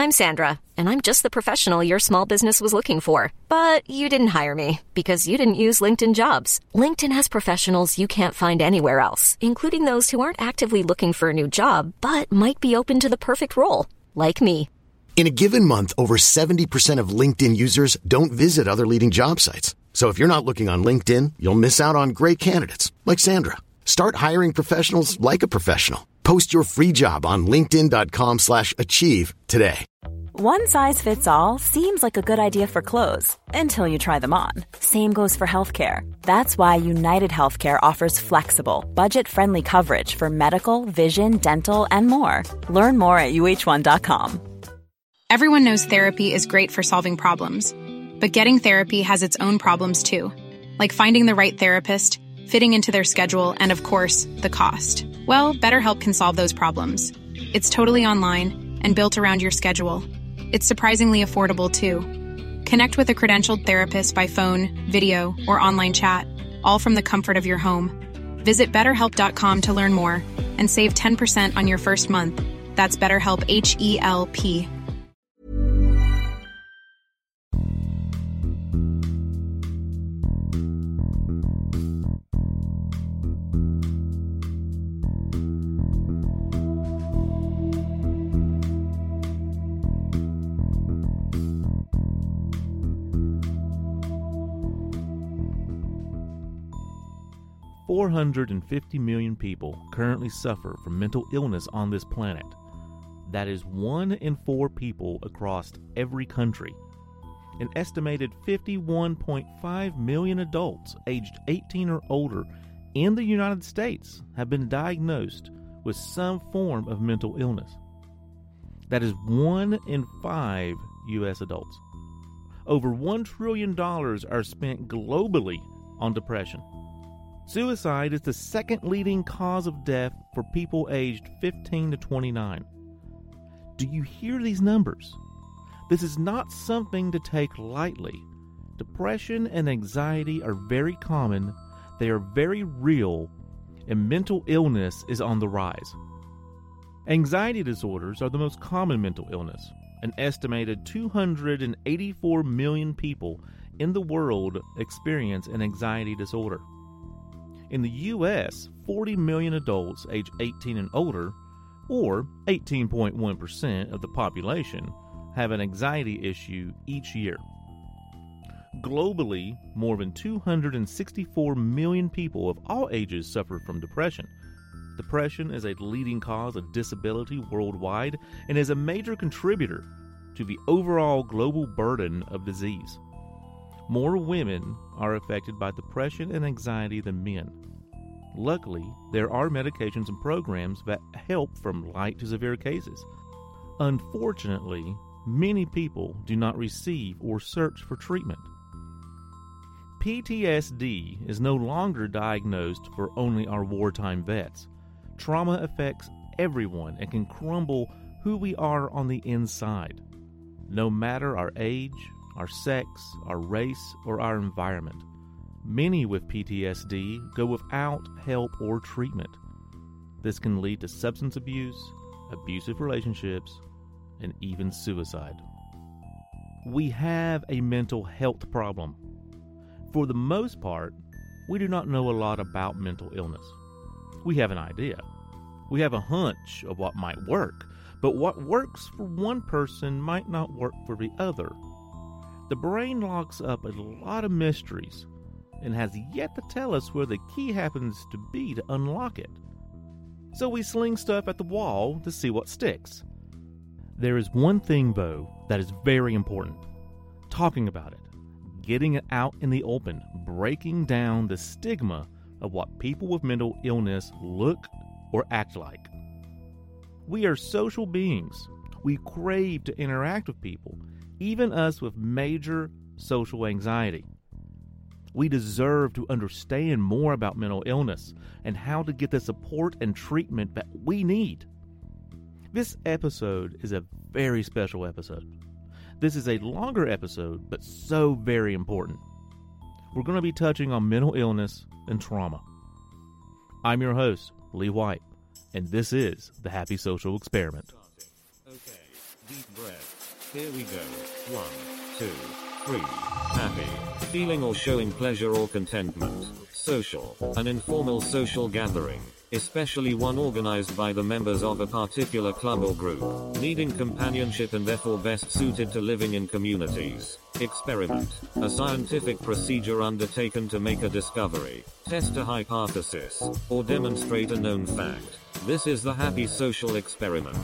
I'm Sandra, and I'm just the professional your small business was looking for. But you didn't hire me because you didn't use LinkedIn Jobs. LinkedIn has professionals you can't find anywhere else, including those who aren't actively looking for a new job, but might be open to the perfect role, like me. In a given month, over 70% of LinkedIn users don't visit other leading job sites. So if you're not looking on LinkedIn, you'll miss out on great candidates like Sandra. Start hiring professionals like a professional. Post your free job on linkedin.com/achieve today. One size fits all seems like a good idea for clothes until you try them on. Same goes for healthcare. That's why United Healthcare offers flexible, budget-friendly coverage for medical, vision, dental, and more. Learn more at uh1.com. Everyone knows therapy is great for solving problems, but getting therapy has its own problems too, like finding the right therapist, fitting into their schedule, and of course, the cost. Well, BetterHelp can solve those problems. It's totally online and built around your schedule. It's surprisingly affordable too. Connect with a credentialed therapist by phone, video, or online chat, all from the comfort of your home. Visit BetterHelp.com to learn more and save 10% on your first month. That's BetterHelp, H-E-L-P. $450 million people currently suffer from mental illness on this planet. That is 1 in 4 people across every country. An estimated 51.5 million adults aged 18 or older in the United States have been diagnosed with some form of mental illness. That is 1 in 5 U.S. adults. Over $1 trillion are spent globally on depression. Suicide is the second leading cause of death for people aged 15 to 29. Do you hear these numbers? This is not something to take lightly. Depression and anxiety are very common, they are very real, and mental illness is on the rise. Anxiety disorders are the most common mental illness. An estimated 284 million people in the world experience an anxiety disorder. In the U.S., 40 million adults age 18 and older, or 18.1% of the population, have an anxiety issue each year. Globally, more than 264 million people of all ages suffer from depression. Depression is a leading cause of disability worldwide and is a major contributor to the overall global burden of disease. More women are affected by depression and anxiety than men. Luckily, there are medications and programs that help from light to severe cases. Unfortunately, many people do not receive or search for treatment. PTSD is no longer diagnosed for only our wartime vets. Trauma affects everyone and can crumble who we are on the inside, no matter our age, our sex, our race, or our environment. Many with PTSD go without help or treatment. This can lead to substance abuse, abusive relationships, and even suicide. We have a mental health problem. For the most part, we do not know a lot about mental illness. We have an idea. We have a hunch of what might work, but what works for one person might not work for the other. The brain locks up a lot of mysteries and has yet to tell us where the key happens to be to unlock it. So we sling stuff at the wall to see what sticks. There is one thing, though, that is very important. Talking about it. Getting it out in the open. Breaking down the stigma of what people with mental illness look or act like. We are social beings. We crave to interact with people, even us with major social anxiety. We deserve to understand more about mental illness and how to get the support and treatment that we need. This episode is a very special episode. This is a longer episode, but so very important. We're going to be touching on mental illness and trauma. I'm your host, Lee White, and this is the Happy Social Experiment. Okay, deep breath. Here we go. 1, 2, 3. Happy. Feeling or showing pleasure or contentment. Social. An informal social gathering, especially one organized by the members of a particular club or group, needing companionship and therefore best suited to living in communities. Experiment. A scientific procedure undertaken to make a discovery, test a hypothesis, or demonstrate a known fact. This is the happy social experiment.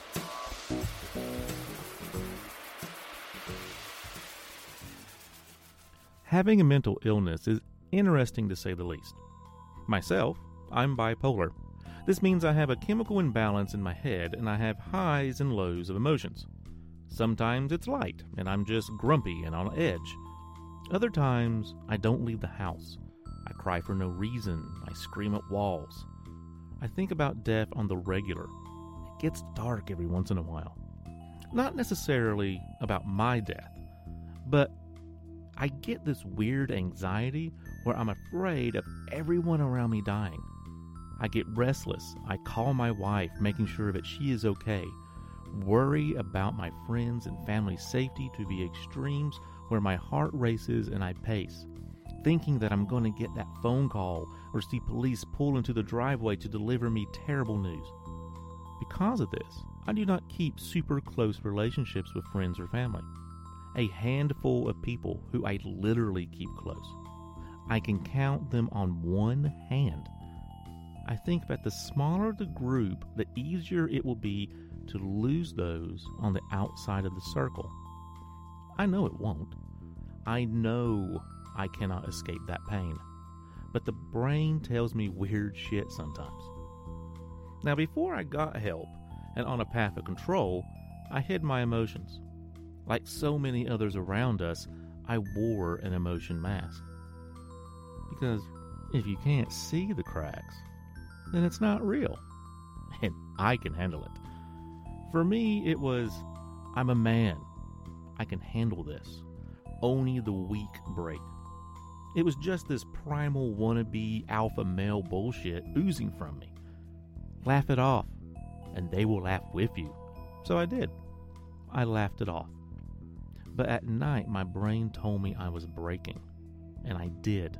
Having a mental illness is interesting to say the least. Myself, I'm bipolar. This means I have a chemical imbalance in my head and I have highs and lows of emotions. Sometimes it's light and I'm just grumpy and on edge. Other times, I don't leave the house. I cry for no reason. I scream at walls. I think about death on the regular. It gets dark every once in a while. Not necessarily about my death, but I get this weird anxiety where I'm afraid of everyone around me dying. I get restless. I call my wife, making sure that she is okay. Worry about my friends and family's safety to the extremes where my heart races and I pace, thinking that I'm going to get that phone call or see police pull into the driveway to deliver me terrible news. Because of this, I do not keep super close relationships with friends or family. A handful of people who I literally keep close. I can count them on one hand. I think that the smaller the group, the easier it will be to lose those on the outside of the circle. I know it won't. I know I cannot escape that pain. But the brain tells me weird shit sometimes. Now, before I got help and on a path of control, I hid my emotions. Like so many others around us, I wore an emotion mask. Because if you can't see the cracks, then it's not real. And I can handle it. For me, it was, I'm a man. I can handle this. Only the weak break. It was just this primal wannabe alpha male bullshit oozing from me. Laugh it off, and they will laugh with you. So I did. I laughed it off. But at night, my brain told me I was breaking. And I did.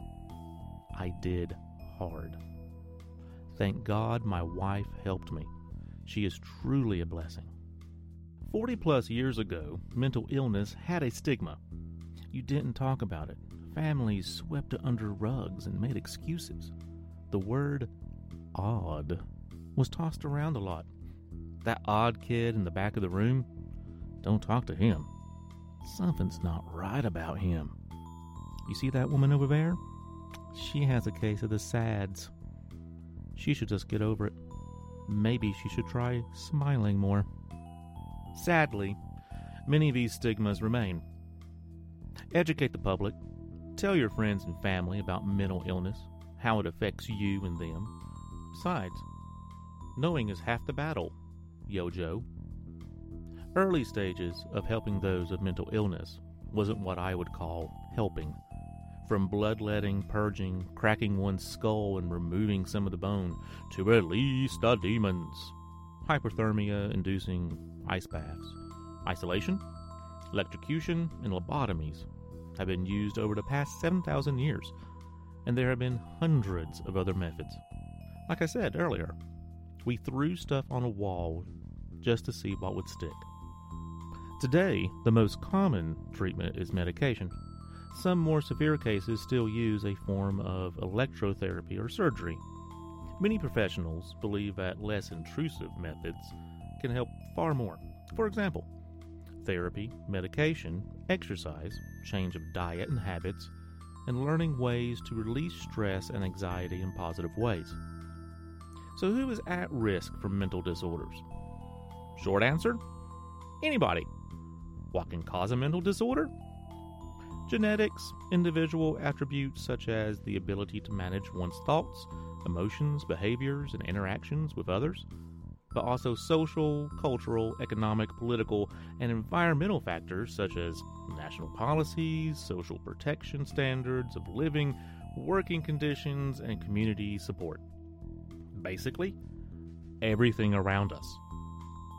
I did hard. Thank God my wife helped me. She is truly a blessing. 40 plus years ago, mental illness had a stigma. You didn't talk about it. Families swept it under rugs and made excuses. The word odd was tossed around a lot. That odd kid in the back of the room, don't talk to him. Something's not right about him. You see that woman over there? She has a case of the SADS. She should just get over it. Maybe she should try smiling more. Sadly, many of these stigmas remain. Educate the public. Tell your friends and family about mental illness, how it affects you and them. Besides, knowing is half the battle, Yo-Joe. Early stages of helping those with mental illness wasn't what I would call helping. From bloodletting, purging, cracking one's skull and removing some of the bone, to release the demons. Hypothermia-inducing ice baths. Isolation, electrocution, and lobotomies have been used over the past 7,000 years, and there have been hundreds of other methods. Like I said earlier, we threw stuff on a wall just to see what would stick. Today, the most common treatment is medication. Some more severe cases still use a form of electrotherapy or surgery. Many professionals believe that less intrusive methods can help far more. For example, therapy, medication, exercise, change of diet and habits, and learning ways to release stress and anxiety in positive ways. So who is at risk from mental disorders? Short answer? Anybody. What can cause a mental disorder? Genetics, individual attributes such as the ability to manage one's thoughts, emotions, behaviors, and interactions with others, but also social, cultural, economic, political, and environmental factors such as national policies, social protection standards of living, working conditions, and community support. Basically, everything around us.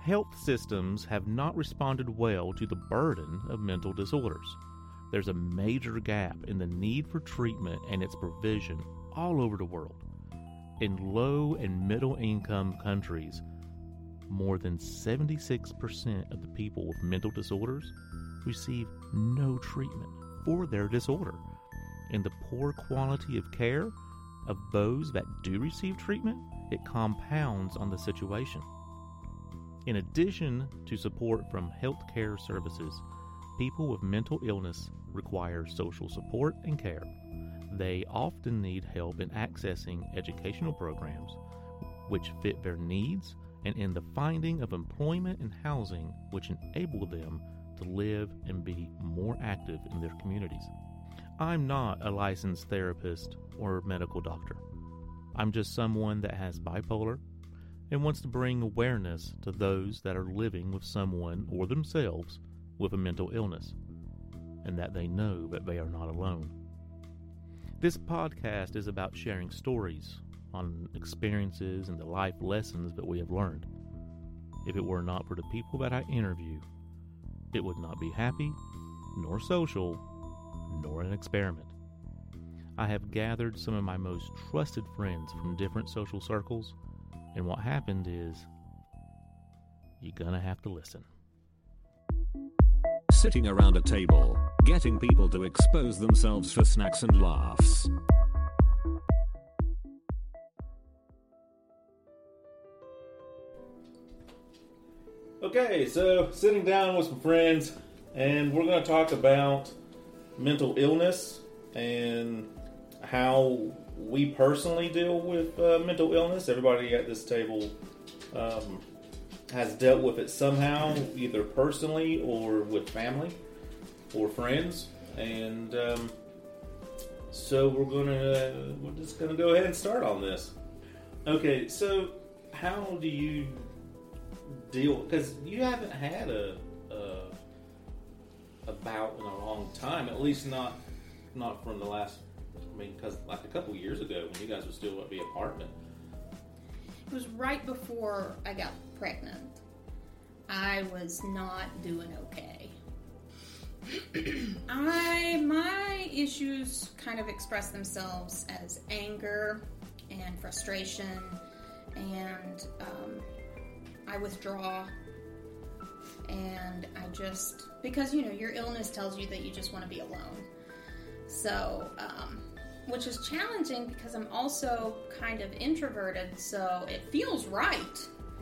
Health systems have not responded well to the burden of mental disorders. There's a major gap in the need for treatment and its provision all over the world. In low and middle income countries, more than 76% of the people with mental disorders receive no treatment for their disorder. And the poor quality of care of those that do receive treatment, it compounds on the situation. In addition to support from healthcare services, people with mental illness require social support and care. They often need help in accessing educational programs which fit their needs and in the finding of employment and housing which enable them to live and be more active in their communities. I'm not a licensed therapist or medical doctor. I'm just someone that has bipolar and wants to bring awareness to those that are living with someone or themselves with a mental illness, and that they know that they are not alone. This podcast is about sharing stories on experiences and the life lessons that we have learned. If it were not for the people that I interview, it would not be happy, nor social, nor an experiment. I have gathered some of my most trusted friends from different social circles, and what happened is, you're gonna have to listen. Sitting around a table, getting people to expose themselves for snacks and laughs. Okay, so sitting down with some friends, and we're going to talk about mental illness and how we personally deal with mental illness. Everybody at this table has dealt with it somehow, either personally or with family or friends. And so we're just going to go ahead and start on this. Okay, so how do you deal, because you haven't had a bout in a long time, at least not from the last, because like a couple years ago when you guys were still at the apartment. It was right before I got pregnant. I was not doing okay. My issues kind of express themselves as anger and frustration, and I withdraw, and I just, because, your illness tells you that you just want to be alone. So, which is challenging because I'm also kind of introverted, so it feels right,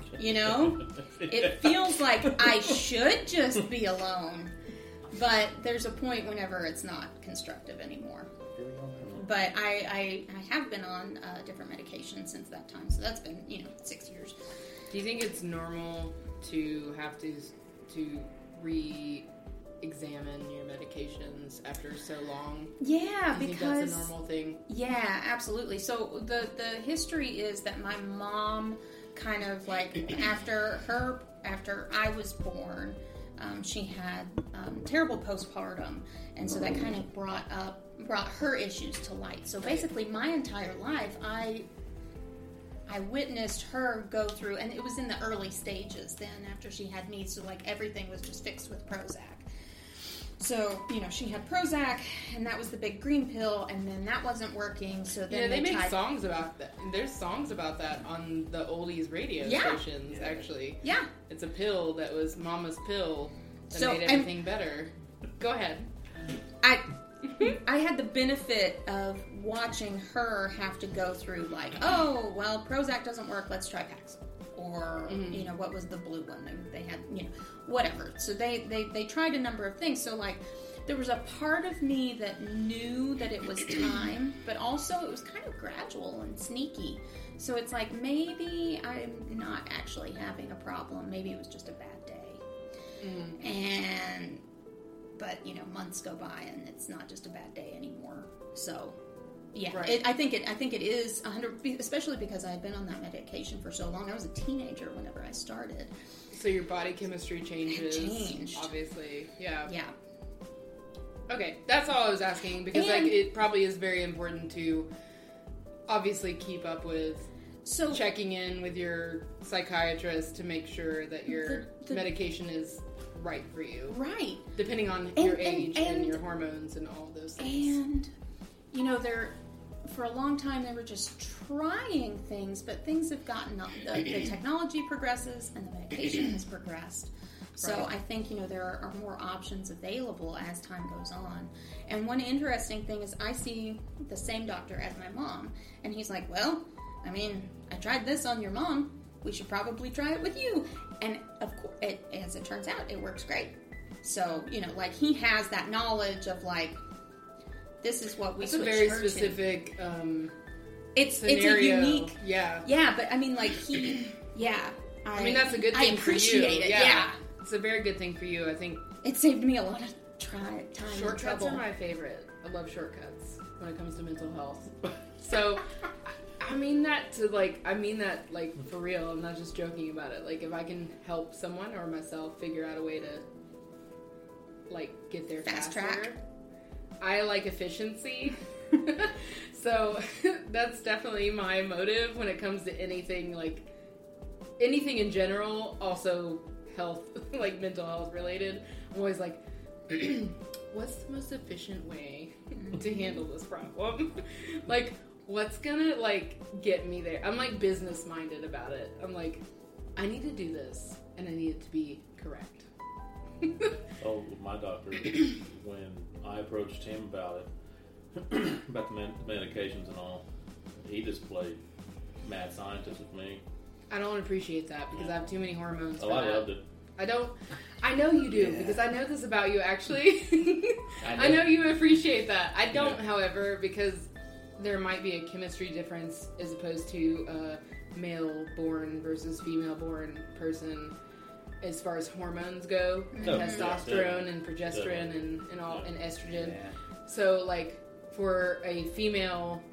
It feels like I should just be alone, but there's a point whenever it's not constructive anymore. But I have been on different medications since that time, so that's been, 6 years. Do you think it's normal to have to re-examine your medications after so long? Yeah, do you think that's a normal thing? Yeah, absolutely. So the history is that my mom kind of like after I was born, she had terrible postpartum, and so that kind of brought her issues to light. So basically, my entire life, I witnessed her go through, and it was in the early stages then after she had me, so like everything was just fixed with Prozac. So, she had Prozac, and that was the big green pill, and then that wasn't working, so then they make songs about that. There's songs about that on the oldies radio stations, actually. Yeah. It's a pill that was Mama's pill that made everything better. Go ahead. I had the benefit of watching her have to go through like, oh, well, Prozac doesn't work, let's try Paxil. Or, what was the blue one? They had, whatever. So they tried a number of things. So, like, there was a part of me that knew that it was time, but also it was kind of gradual and sneaky. So it's like, maybe I'm not actually having a problem. Maybe it was just a bad day. But, months go by and it's not just a bad day anymore. So, yeah, right. I think it is 100%, especially because I had been on that medication for so long. I was a teenager whenever I started. So your body chemistry changes. It changed. Obviously, yeah. Yeah. Okay, that's all I was asking, because it probably is very important to obviously keep up with checking in with your psychiatrist to make sure that your medication is right for you. Right. Depending on your age and your hormones and all of those things. And, for a long time they were just trying things, but things have gotten up. The technology progresses and the medication has progressed. So I think, there are more options available as time goes on. And one interesting thing is I see the same doctor as my mom, and he's like, well, I tried this on your mom. We should probably try it with you. And of course, as it turns out, it works great. So, he has that knowledge of this is what we switched her to. It's a very specific it's scenario. It's a unique... Yeah. Yeah, but he... Yeah. That's a good thing for you. I appreciate it, yeah. It's a very good thing for you, I think. It saved me a lot of time and trouble. Shortcuts are my favorite. I love shortcuts when it comes to mental health. So, I mean that for real. I'm not just joking about it. If I can help someone or myself figure out a way to, get there faster. Fast track. I like efficiency. So, that's definitely my motive when it comes to anything, anything in general, also health, mental health related. I'm always what's the most efficient way to handle this problem? What's gonna, get me there? I'm, business minded about it. I'm I need to do this, and I need it to be correct. My doctor, when I approached him about it, about the medications and all, he just played mad scientist with me. I don't appreciate that because I have too many hormones for I that. loved it. I know you do because I know this about you actually. I know you appreciate that. I don't, however, because there might be a chemistry difference as opposed to a male-born versus female-born person as far as hormones go, testosterone and progesterone and all and estrogen. Yeah. So for a female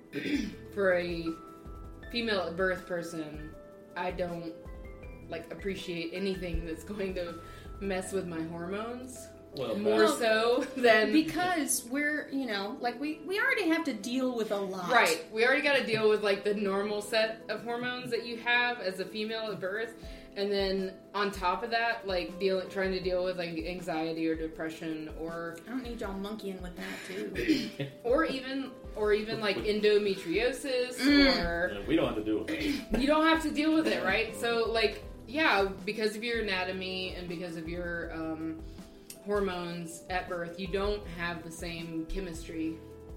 at birth person, I don't appreciate anything that's going to mess with my hormones. More so than... Because we're, we already have to deal with a lot. Right. We already got to deal with, the normal set of hormones that you have as a female at birth. And then, on top of that, trying to deal with, anxiety or depression or... I don't need y'all monkeying with that, too. or even endometriosis or... Yeah, we don't have to deal with it. You don't have to deal with it, right? So, because of your anatomy and because of your... hormones at birth, you don't have the same chemistry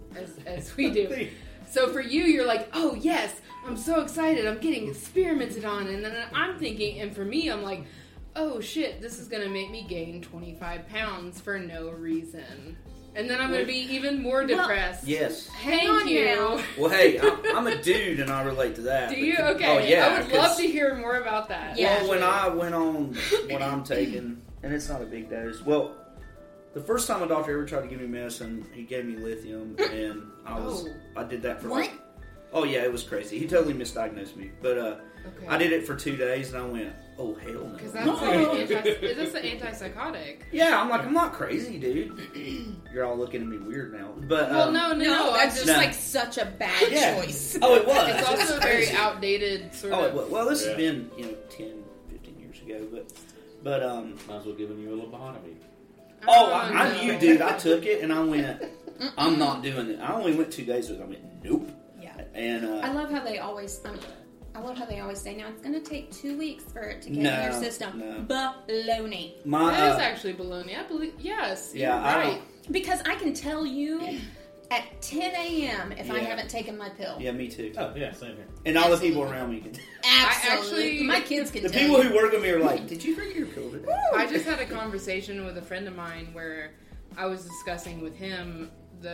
as we do. So for you, you're oh yes, I'm so excited, I'm getting experimented on, and then I'm thinking, and for me, I'm oh shit, this is gonna make me gain 25 pounds for no reason. And then I'm going to be even more depressed. Yes. Thank you. Well, hey, I'm a dude and I relate to that. Do you? Okay. Oh, yeah, I would love to hear more about that. Yeah. Well, when I went on what I'm taking, and it's not a big dose. Well, the first time a doctor ever tried to give me medicine, he gave me lithium, and I did that for what? Oh yeah, it was crazy. He totally misdiagnosed me, but I did it for 2 days, and I went, oh hell no. Because that's an antipsychotic. Yeah, I'm not crazy, dude. You're all looking at me weird now, but no, that's just such a bad choice. Oh, it was. It's also very outdated sort of. Oh, it was. Well, this has been 10, 15 years ago, but might as well giving you a lobotomy. I'm you, dude. I took it and I went, I'm not doing it. I only went 2 days with it. I went, nope. Yeah. And I love how they always say, now it's going to take 2 weeks for it to get in your system. No. Baloney. That is actually baloney. I believe, yes. Yeah, you're right. Because I can tell you at 10 a.m. if I haven't taken my pill. Yeah, me too. Oh, yeah, same here. And all the people around me can. Absolutely. My kids can the tell people you. who work with me are like, did you drink your pill today? I just had a conversation with a friend of mine where I was discussing with him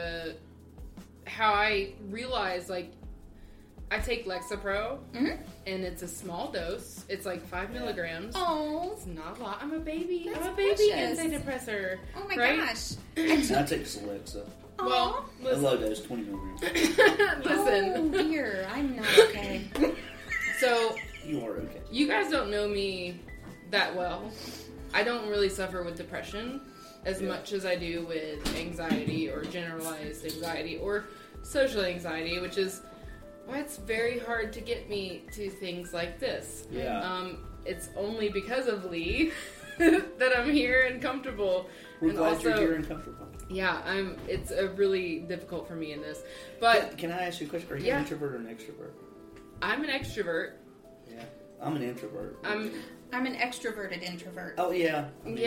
how I realized, I take Lexapro, and it's a small dose. It's 5 milligrams. Oh. It's not a lot. I'm a baby. That's I'm a baby precious. Antidepressor. Oh my gosh. I take Celexa. Well, a low dose, 20 milligrams. Listen. Oh dear, I'm not okay. So, you are okay. You guys don't know me that well. I don't really suffer with depression as much as I do with anxiety or generalized anxiety or social anxiety, which is why it's very hard to get me to things like this. Yeah. It's only because of Lee that I'm here and comfortable. We're and glad also, you're here and comfortable. Yeah, it's really difficult for me in this. But Can I ask you a question? Are you an introvert or an extrovert? I'm an extrovert. Yeah. I'm an introvert. I'm an extroverted introvert. Oh, yeah.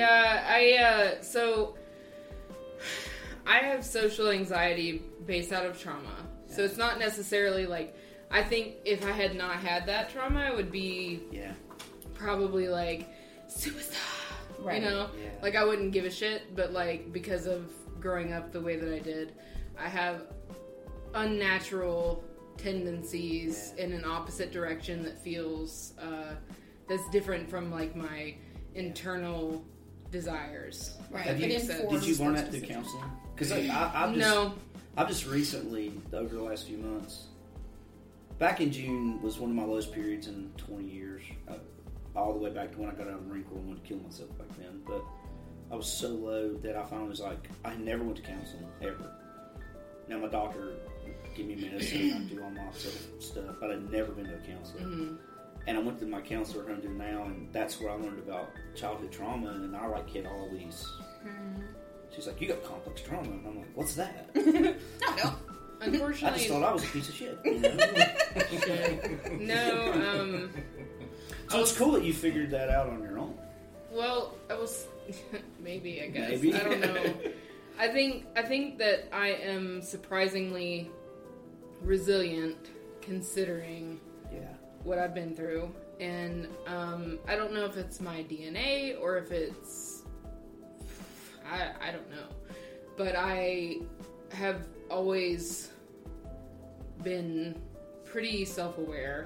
So I have social anxiety based out of trauma. Yeah. So it's not necessarily like, I think if I had not had that trauma, I would be probably like, suicide. Right. You know? Yeah. Like, I wouldn't give a shit, but like, because of growing up the way that I did, I have unnatural tendencies in an opposite direction that feels that's different from like my internal desires. Right. Did you learn that through counseling? Because I've just recently, over the last few months, back in June was one of my lowest periods in 20 years. All the way back to when I got out of the Marine Corps and wanted to kill myself back then. But I was so low that I finally was like, I never went to counseling, ever. Now my doctor give me medicine, I do all my stuff, but I'd never been to a counselor. Mm-hmm. And I went to my counselor who I do now, and that's where I learned about childhood trauma, and I hit all these. Mm-hmm. She's like, you got complex trauma, and I'm like, what's that? No. Unfortunately, I just thought I was a piece of shit. You know? So it's cool that you figured that out on your own. Well, I was maybe, I guess. Maybe. I don't know. I think that I am surprisingly resilient considering what I've been through, and I don't know if it's my DNA or if it's I don't know, but I have always been pretty self-aware.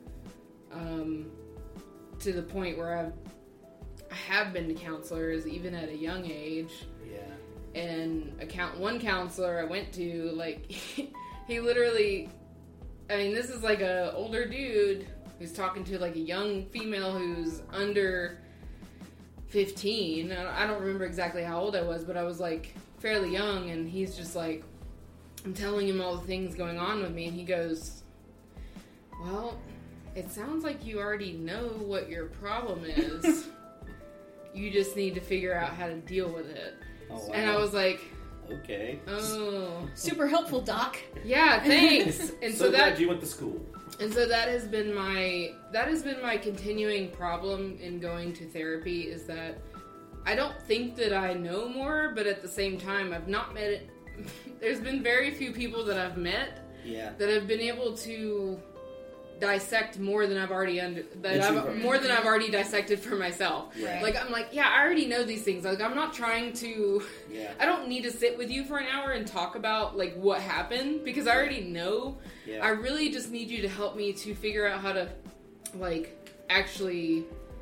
To the point where I have been to counselors even at a young age. Yeah. And one counselor I went to, like, he literally, I mean, this is like a older dude who's talking to like a young female who's under 15. I don't remember exactly how old I was, but I was like fairly young, and he's just like, I'm telling him all the things going on with me, and he goes, well, it sounds like you already know what your problem is. You just need to figure out how to deal with it. Oh, wow. And I was like, okay. Oh. Super helpful, Doc. Yeah, thanks. And so glad you went to school. And so that has been my continuing problem in going to therapy, is that I don't think that I know more, but at the same time I've not met it. There's been very few people that I've met that have been able to dissect more than I've already more than I've already dissected for myself. Right. Like, I'm like, I already know these things. Like, I'm not trying to. Yeah. I don't need to sit with you for an hour and talk about like what happened, because I already know. Yeah. I really just need you to help me to figure out how to like actually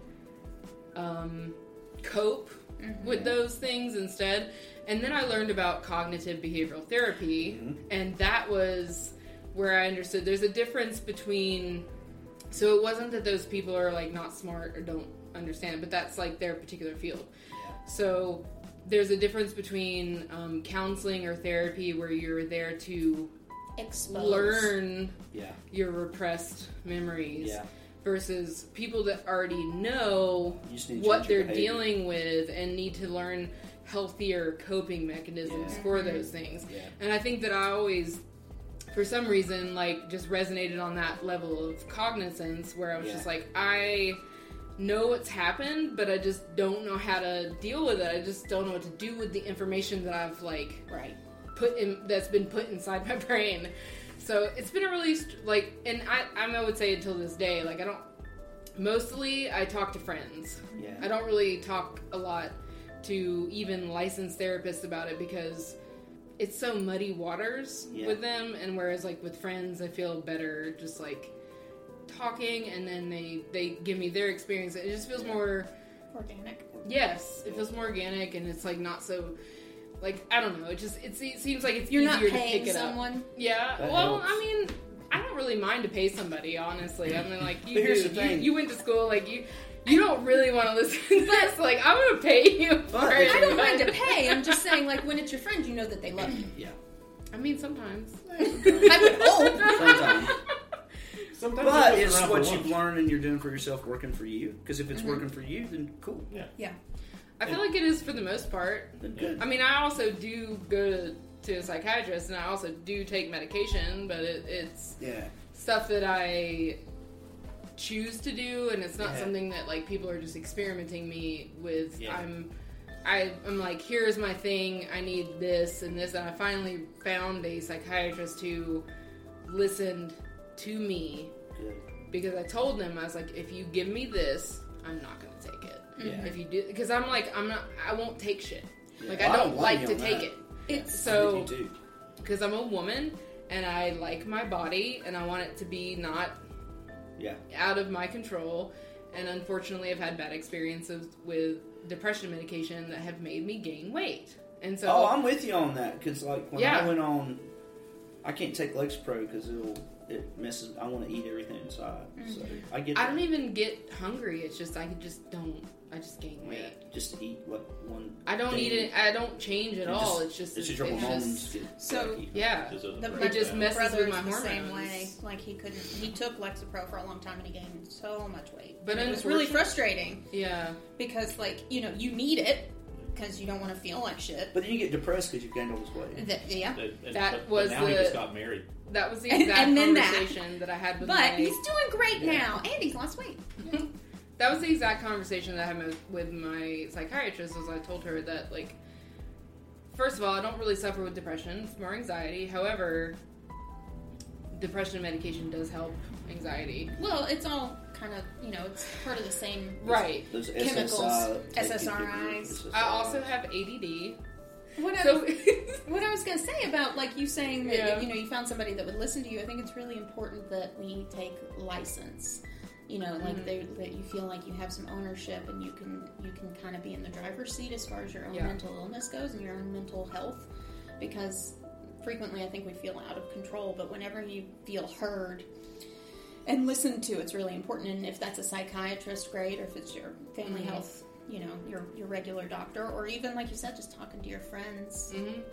cope with those things instead. And then I learned about cognitive behavioral therapy, and that was where I understood there's a difference between, so it wasn't that those people are like not smart or don't understand it, but that's like their particular field. Yeah. So there's a difference between counseling or therapy where you're there to learn your repressed memories versus people that already know what they're dealing with and need to learn healthier coping mechanisms for those things. Yeah. And I think that I always, for some reason, like, just resonated on that level of cognizance where I was just like, I know what's happened, but I just don't know how to deal with it. I just don't know what to do with the information that I've, like, that's been put inside my brain. So it's been a really, like, and I would say until this day, like, mostly I talk to friends. Yeah. I don't really talk a lot to even licensed therapists about it, because it's so muddy waters with them, and whereas like with friends I feel better just like talking, and then they give me their experience. It just feels more organic. Yes, it feels more organic, and it's like not so like, I don't know, it seems like it's You're easier not paying to pick it someone. Up. Yeah, that well helps. I mean, I don't really mind to pay somebody, honestly. I mean, like, you went to school, like you don't really want to listen to this. Like, I'm going to pay you for it. I don't mind to pay. I'm just saying, like, when it's your friend, you know that they love you. Yeah. I mean, sometimes. I would hope. Sometimes. Sometimes but it's what you've learned and you're doing for yourself, working for you. Because if it's working for you, then cool. Yeah. I feel like it is for the most part. Good. I mean, I also do go to a psychiatrist, and I also do take medication, but it's stuff that I choose to do, and it's not something that like people are just experimenting me with. I'm like, here's my thing, I need this and this, and I finally found a psychiatrist who listened to me. Good. Because I told them, I was like, if you give me this, I'm not going to take it. Yeah. If you do, because I'm like, I won't take shit. Yeah. Like, I don't like to take it. It's so, because I'm a woman, and I like my body, and I want it to be not out of my control, and unfortunately I've had bad experiences with depression medication that have made me gain weight. And so I'm with you on that, because like when I went on, I can't take Lexapro because it messes. I want to eat everything inside, so I get. I don't even get hungry. It's just I just gain weight. Yeah, just eat what one. I don't eat it. I don't change at all. It's just your hormones. So it just messes with my hormones. The same way. Like he took Lexapro for a long time and he gained so much weight. But it was really frustrating. Yeah, because like you need it. Because you don't want to feel like shit. But then you get depressed because you've gained all this weight. But now he just got married. That was the exact conversation that I had with But he's doing great now. And he's lost weight. That was the exact conversation that I had with my psychiatrist, as I told her that, like, first of all, I don't really suffer with depression. It's more anxiety. However, depression medication does help anxiety. Well, it's all kind of, it's part of the same Those chemicals, SSRIs. I also have ADD. What I was going to say about, like, you saying that, you found somebody that would listen to you, I think it's really important that we take license. Like that you feel like you have some ownership and you can kind of be in the driver's seat as far as your own mental illness goes and your own mental health, because frequently I think we feel out of control, but whenever you feel heard and listened to, it's really important. And if that's a psychiatrist, great, or if it's your family health, your regular doctor, or even, like you said, just talking to your friends.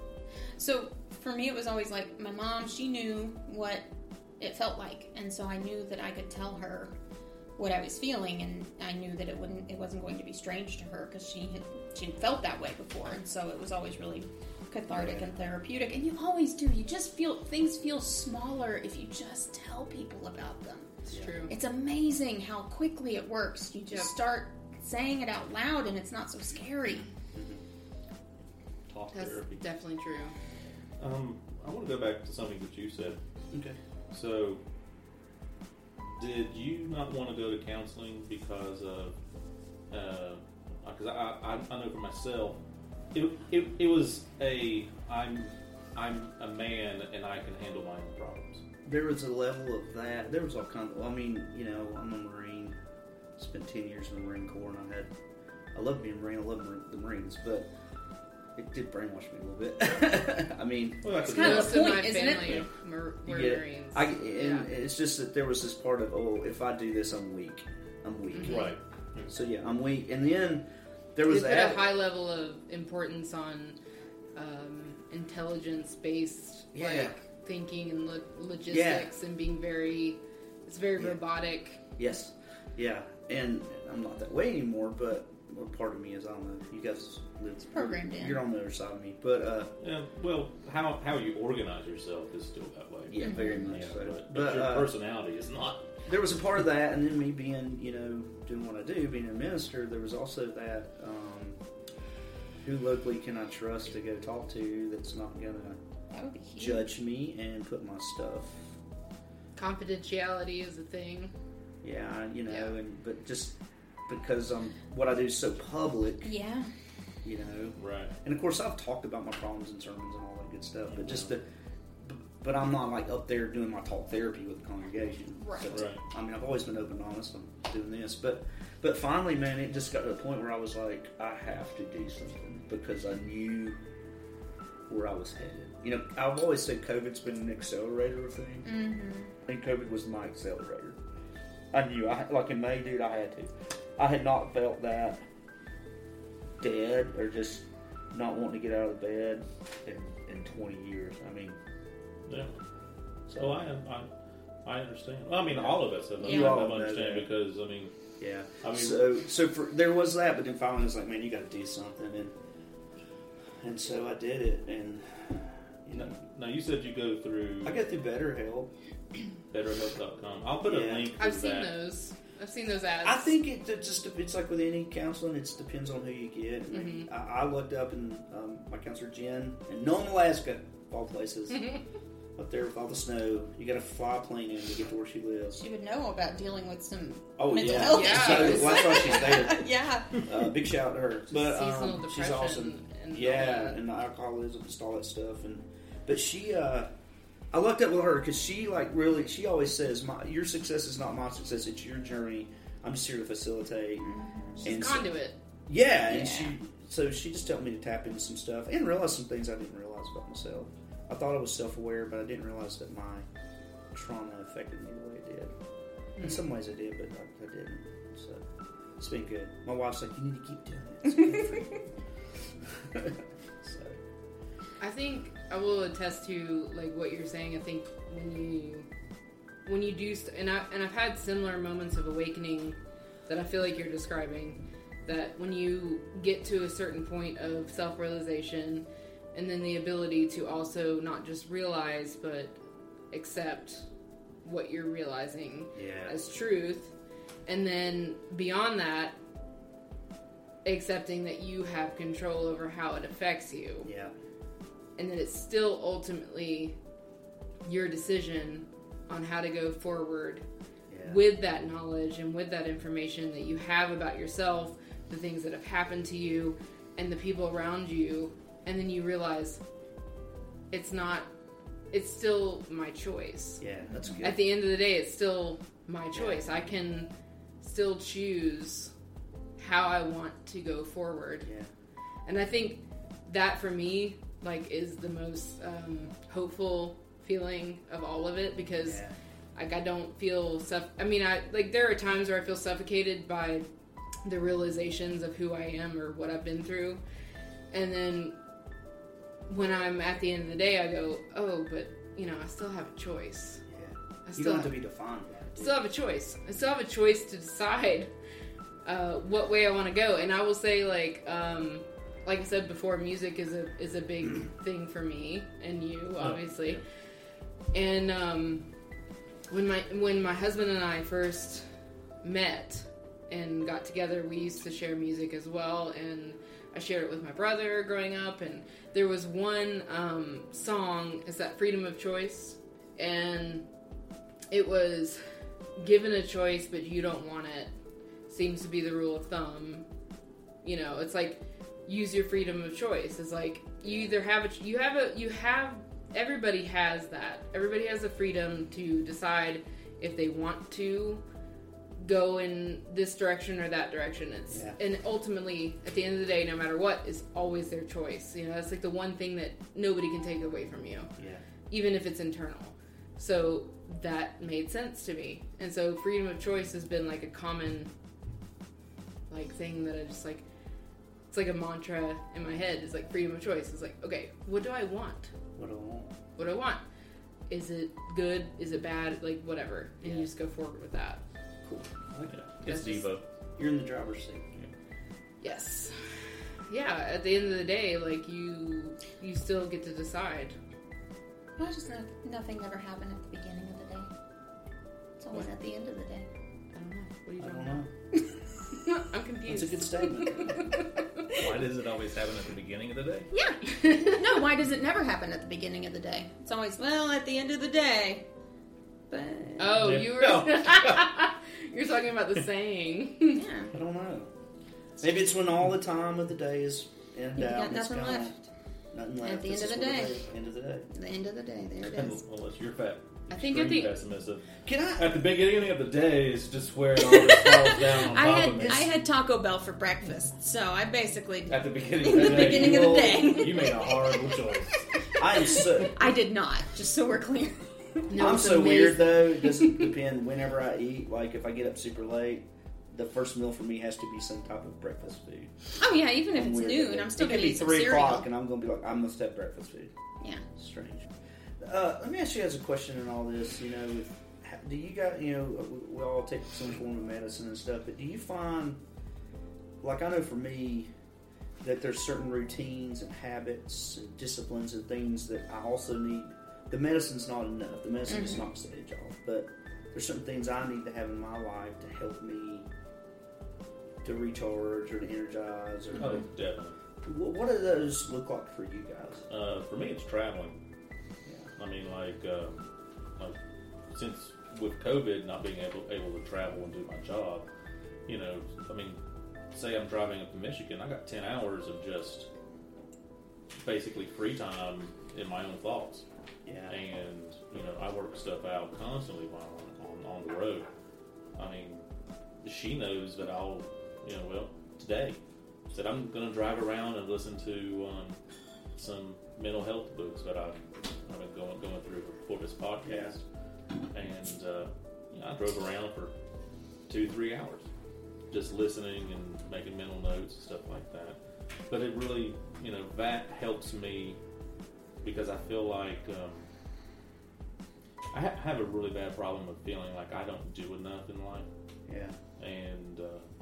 So for me, it was always like my mom, she knew what it felt like, and so I knew that I could tell her what I was feeling, and I knew that it wasn't going to be strange to her because she had felt that way before, and so it was always really cathartic and therapeutic. And you always do. You just things feel smaller if you just tell people about them. It's true. It's amazing how quickly it works. You just start saying it out loud, and it's not so scary. That's therapy. Definitely true. I want to go back to something that you said. Okay. So, did you not want to go to counseling because of? Because I know for myself, it was I'm a man and I can handle my own problems. There was a level of that. There was all kinds of. I mean, I'm a Marine. Spent 10 years in the Marine Corps, and I love being a Marine. I love the Marines, but it did brainwash me a little bit. I mean, it's kind of the point, isn't it? We're Marines. It's just that there was this part of, if I do this, I'm weak. Right. So yeah, I'm weak. And then there was put a high level of importance on intelligence-based thinking and logistics and being very robotic. Yes. Yeah. And I'm not that way anymore, but part of me is, I don't know, you guys live programmed in. You're on the other side of me. But how you organize yourself is still that way. Yeah, very much so. But your personality is not. There was a part of that, and then me being, doing what I do, being a minister, there was also that, who locally can I trust to go talk to that's not going to judge me and put my stuff. Confidentiality is a thing. Yeah, but just because what I do is so public. Yeah. Right. And of course, I've talked about my problems in sermons and all that good stuff, but but I'm not like up there doing my talk therapy with the congregation. Right. So, I mean, I've always been open and honest. I'm doing this, but finally, man, it just got to the point where I was like, I have to do something because I knew where I was headed. I've always said COVID's been an accelerator of things. Mm-hmm. I think COVID was my accelerator. I knew, like in May, dude, I had to. I had not felt that dead or just not wanting to get out of the bed in 20 years. I mean, yeah. So I understand. Well, I mean, all of us have. You all understand because I mean. Yeah. I mean, so there was that, but then finally I was like, man, you got to do something, and so I did it, and you know. Now you said you go through. I go through BetterHelp. BetterHelp.com. I'll put a link. I've seen those. I've seen those ads. I think it's like with any counseling, it depends on who you get. Mm-hmm. I looked up in my counselor Jen in Nome, Alaska, of all places. Up there with all the snow, you got to fly a plane in to get to where she lives. She would know about dealing with some mental health issues. So that's why she's there. Yeah. Big shout to her. But seasonal depression, she's awesome. And the alcoholism, just all that stuff. But she, I looked up with her because she she always says, "Your success is not my success; it's your journey. I'm just here to facilitate." She's a conduit. And she just told me to tap into some stuff and realize some things I didn't realize about myself. I thought I was self-aware, but I didn't realize that my trauma affected me the way it did. In some ways I did, but I didn't. So it's been good. My wife's like, you need to keep doing it. It's good for you. So. I think I will attest to like what you're saying. I think when you do, and I've had similar moments of awakening that I feel like you're describing. That when you get to a certain point of self-realization. And then the ability to also not just realize, but accept what you're realizing as truth. And then beyond that, accepting that you have control over how it affects you. Yeah. And that it's still ultimately your decision on how to go forward with that knowledge and with that information that you have about yourself, the things that have happened to you, and the people around you. And then you realize it's still my choice. Yeah, that's good. At the end of the day, it's still my choice. I can still choose how I want to go forward. Yeah. And I think that for me, like, is the most hopeful feeling of all of it because like I don't feel there are times where I feel suffocated by the realizations of who I am or what I've been through. And then when I'm at the end of the day, I go, oh, but, I still have a choice. Yeah. You don't have to be defined by it. I still have a choice. I still have a choice to decide what way I want to go. And I will say, like I said before, music is a big thing for me and you, obviously. And when my husband and I first met and got together, we used to share music as well, and I shared it with my brother growing up, and there was one song, is that Freedom of Choice, and it was given a choice but you don't want it, seems to be the rule of thumb. It's like, use your freedom of choice. It's like, you either have everybody has that. Everybody has the freedom to decide if they want to go in this direction or that direction. And ultimately, at the end of the day, no matter what, is always their choice. That's like the one thing that nobody can take away from you, even if it's internal. So that made sense to me, and so freedom of choice has been like a common thing that I just like. It's like a mantra in my head. It's like freedom of choice. It's like, okay, what do I want? What do I want? What do I want? Is it good? Is it bad? Like, whatever. And you just go forward with that. Cool. I like it. It's Devo. You're in the driver's seat. Yes. Yeah, at the end of the day, like, you still get to decide. Well, just nothing ever happened at the beginning of the day. It's always at the end of the day. I don't know. What are you talking about? I'm confused. That's a good statement. Why does it always happen at the beginning of the day? Yeah. No, why does it never happen at the beginning of the day? It's always, at the end of the day. But... Oh, you were... You're talking about the saying. Yeah. I don't know. Maybe it's when all the time of the day is ended out. Got nothing left. Nothing left. At the end of the day. End of the day. The end of the day. There it is. Unless you're fat. I think pessimistic. Can I? At the beginning of the day is just where it all just falls down on top of me. I had Taco Bell for breakfast, so I basically... At the beginning of the day. Beginning of the day. You made a horrible choice. I did not, just so we're clear. No, I'm so weird, though. It doesn't depend whenever I eat. Like, if I get up super late, the first meal for me has to be some type of breakfast food. Oh, yeah, even if it's noon, I'm still going to eat some cereal. It could be 3 o'clock, and I'm going to be like, I must have breakfast food. Yeah. Strange. Let me ask you guys a question in all this, with do you guys, we all take some form of medicine and stuff, but do you find, like I know for me, that there's certain routines and habits and disciplines and things that I also need. The medicine's not enough. The medicine just knocks the edge off. But there's certain things I need to have in my life to help me to recharge or to energize. Oh, definitely. What do those look like for you guys? For me, it's traveling. Yeah. I mean, like since with COVID not being able to travel and do my job, I mean, say I'm driving up to Michigan, I got 10 hours of just basically free time in my own thoughts. Yeah. And, I work stuff out constantly while I'm on the road. I mean, she knows that I'll, today, said I'm going to drive around and listen to some mental health books that I've been going through for this podcast. Yeah. And, I drove around for 2-3 hours. Just listening and making mental notes and stuff like that. But it really, that helps me because I feel like I have a really bad problem of feeling like I don't do enough in life. Yeah. And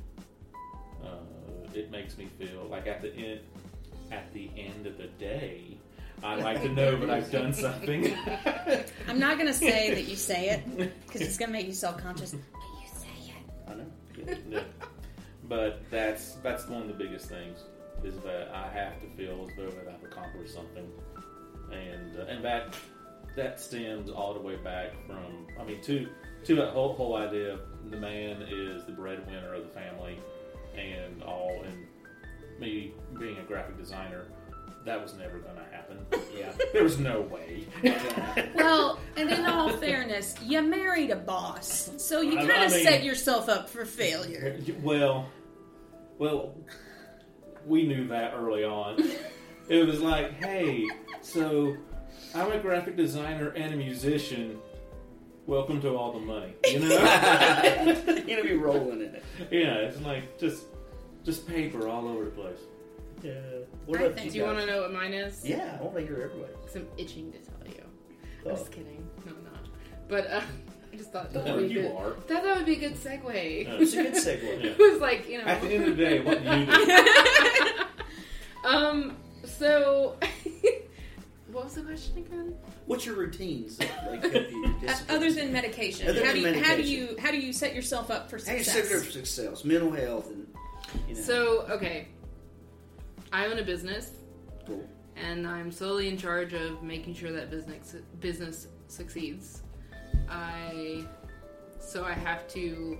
it makes me feel like at the end of the day, I like to know that I've done something. I'm not going to say that you say it because it's going to make you self-conscious. I know. Yeah. But that's one of the biggest things is that I have to feel as though that I've accomplished something, and that stems all the way back from to that whole idea of the man is the breadwinner of the family, and me being a graphic designer. That was never going to happen. Yeah, there was no way. Well, and in all fairness, you married a boss, so you kind of set yourself up for failure. Well, we knew that early on. It was like, hey, so I'm a graphic designer and a musician. Welcome to all the money. You're gonna be rolling in it. Yeah, it's like just paper all over the place. Yeah. Do you want to know what mine is? Yeah, I want to hear everybody. Because I'm itching to tell you. I'm just kidding. No, I'm not. But I just thought that would be a good segue. It's a good segue. It was like, At the end of the day, what do you do? So, what was the question again? What's your routines that help you other than medication? How do you set yourself up for success? How do you set yourself up for success? Mental health and So, okay. I own a business. Cool. And I'm solely in charge of making sure that business succeeds. So I have to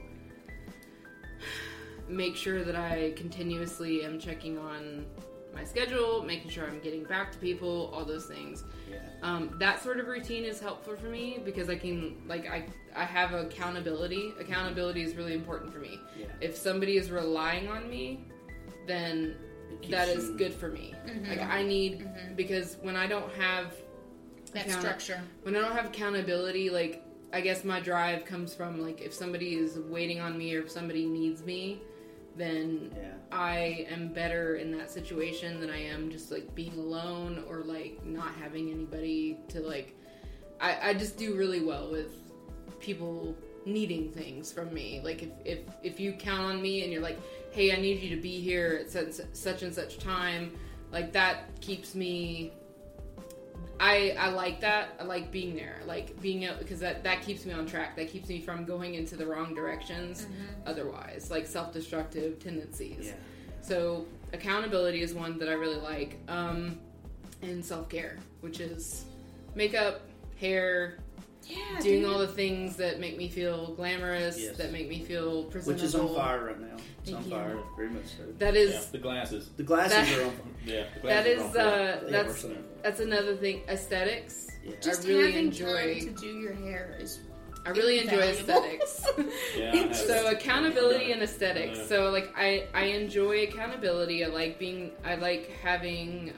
make sure that I continuously am checking on my schedule, making sure I'm getting back to people, all those things. Yeah. That sort of routine is helpful for me because I can, I have accountability. Accountability is really important for me. Yeah. If somebody is relying on me, then that is good for me. Mm-hmm. I need, because when I don't have that structure, when I don't have accountability, I guess my drive comes from, if somebody is waiting on me or if somebody needs me, then I am better in that situation than I am just, being alone or, not having anybody to, I just do really well with people needing things from me. If you count on me and you're like, hey, I need you to be here at such and such time, that keeps me... I like that. I like being there. I like being out because that keeps me on track. That keeps me from going into the wrong directions otherwise, self-destructive tendencies. Yeah. So accountability is one that I really like. And self-care, which is makeup, hair, doing all the things that make me feel glamorous, that make me feel presentable. Which is on fire right now. It's on fire, very much so. That is the glasses. The glasses are on fire. Yeah, the glasses are on fire. That's another thing. Aesthetics. Yeah. Just I really having enjoy time to do your hair is. I really enjoy aesthetics. So accountability and aesthetics. So I enjoy accountability. I like having.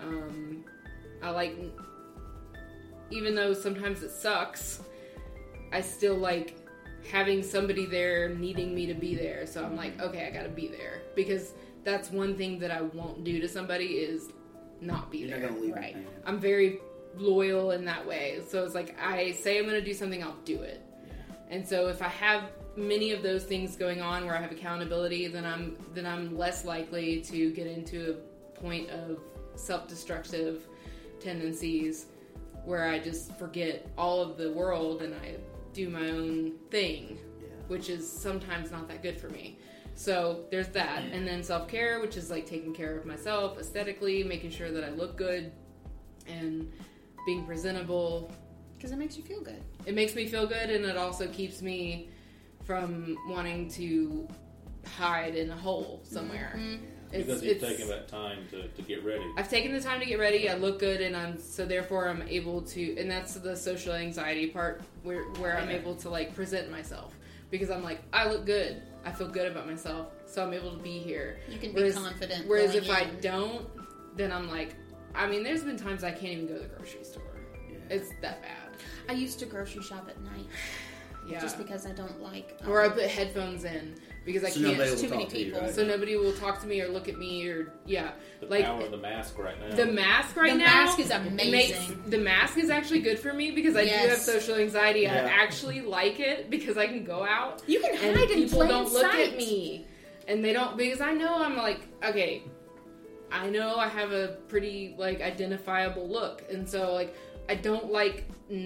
Even though sometimes it sucks, I still like having somebody there needing me to be there. So I'm like, okay, I gotta be there. Because that's one thing that I won't do to somebody is not be there. You're not gonna leave right. I'm very loyal in that way. So it's I say I'm gonna do something, I'll do it. And so if I have many of those things going on where I have accountability, then I'm less likely to get into a point of self-destructive tendencies where I just forget all of the world and I do my own thing, which is sometimes not that good for me. So there's that. And then self-care, which is like taking care of myself aesthetically, making sure that I look good and being presentable. Because it makes you feel good. It makes me feel good, and it also keeps me from wanting to hide in a hole somewhere. Mm-hmm. Because you've taken that time to get ready. I've taken the time to get ready. I look good, and therefore I'm able to, and that's the social anxiety part where I'm able to like present myself, because I'm like, I look good, I feel good about myself, so I'm able to be here. You can be confident. Whereas if I don't, then I'm like, I mean, there's been times I can't even go to the grocery store. Yeah. It's that bad. I used to grocery shop at night. Yeah. Just because I don't like... or I put headphones in because I can't... Too many people. Right? So nobody will talk to me or look at me or... Yeah. The like, power of the mask right now. The mask right now... The mask is amazing. The mask is actually good for me because I do have social anxiety. Yeah. I actually like it because I can go out. You can hide in plain sight. People don't look at me. And they don't... Because I know I'm like... Okay. I know I have a pretty, like, identifiable look. And so, like... I don't like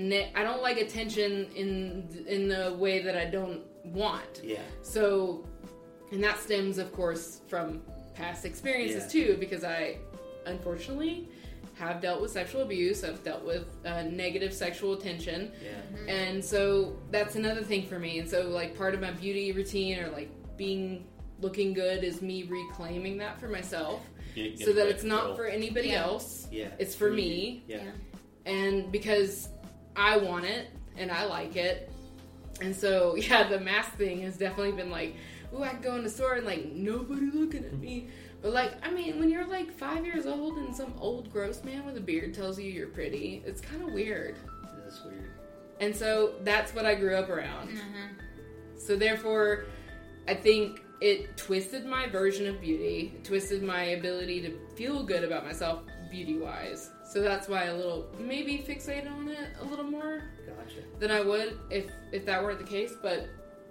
attention in the way that I don't want. Yeah. So, and that stems, of course, from past experiences too, because I, unfortunately, have dealt with sexual abuse. I've dealt with negative sexual attention. Yeah. Mm-hmm. And so that's another thing for me. And so, like, part of my beauty routine or like looking good is me reclaiming that for myself, so that it's not for anybody else. Yeah. It's for me. Yeah. And because I want it and I like it. And so, yeah, the mask thing has definitely been like, ooh, I can go in the store and like, nobody looking at me. But like, I mean, when you're like 5 years old and some old gross man with a beard tells you you're pretty, it's kind of weird. That's weird. And so that's what I grew up around. Mm-hmm. So therefore, I think it twisted my version of beauty. It twisted my ability to feel good about myself beauty-wise. So that's why maybe fixate on it a little more than I would if that weren't the case. But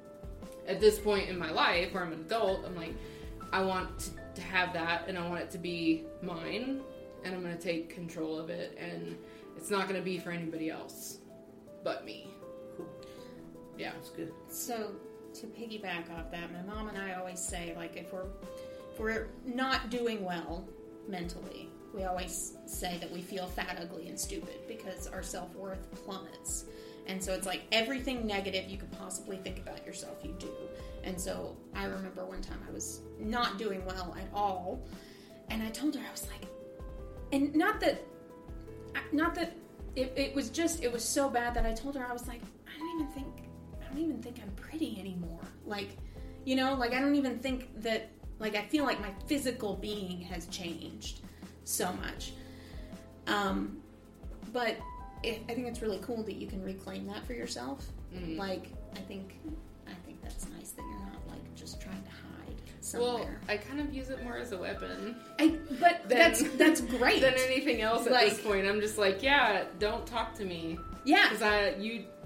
at this point in my life, where I'm an adult, I'm like, I want to have that, and I want it to be mine, and I'm going to take control of it, and it's not going to be for anybody else but me. Cool. Yeah. That's good. So, to piggyback off that, my mom and I always say, like, if we're not doing well mentally, we always say that we feel fat, ugly, and stupid because our self-worth plummets. And so it's like everything negative you could possibly think about yourself, you do. And so I remember one time I was not doing well at all, and I told her, I was like, and not that it was so bad that I told her, I was like, I don't even think I'm pretty anymore. Like, you know, like I don't even think that, like, I feel like my physical being has changed so much. But I think it's really cool that you can reclaim that for yourself. Mm-hmm. Like, I think that's nice that you're not, like, just trying to hide somewhere. Well, I kind of use it more as a weapon. That's great. Than anything else at this point. I'm just like, yeah, don't talk to me. Yeah. Because at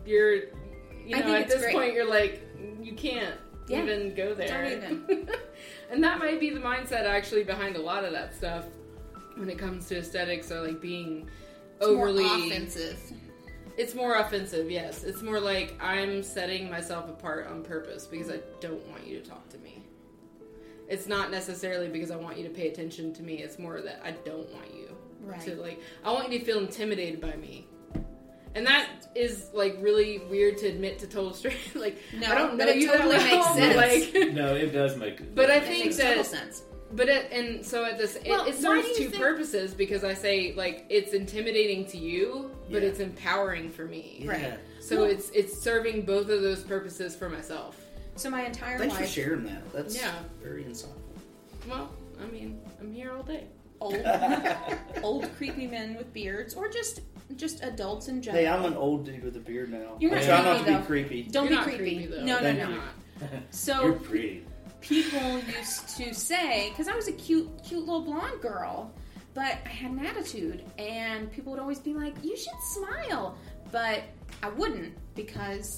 this point, you're like, you can't even go there. Don't even. And that might be the mindset actually behind a lot of that stuff when it comes to aesthetics or like being overly more offensive. It's more offensive, yes. It's more like I'm setting myself apart on purpose because I don't want you to talk to me. It's not necessarily because I want you to pay attention to me. It's more that I don't want you to, like, I want you to feel intimidated by me. And that is, like, really weird to admit to total strangers. Like, no, I don't know but you it totally that well, makes sense. Like, no, it does make but I think makes that total sense. But it serves two purposes, because I say, like, it's intimidating to you, but it's empowering for me. Yeah. Right. So it's serving both of those purposes for myself. So my entire Thanks life... for sharing that. That's very insightful. Well, I mean, I'm here all day. Old creepy men with beards, or just adults in general. Hey, I'm an old dude with a beard now. You're not try not to though. be creepy. Don't You're be not creepy. though. No. So you're pretty. People used to say, because I was a cute little blonde girl, but I had an attitude, and people would always be like, "You should smile," but I wouldn't, because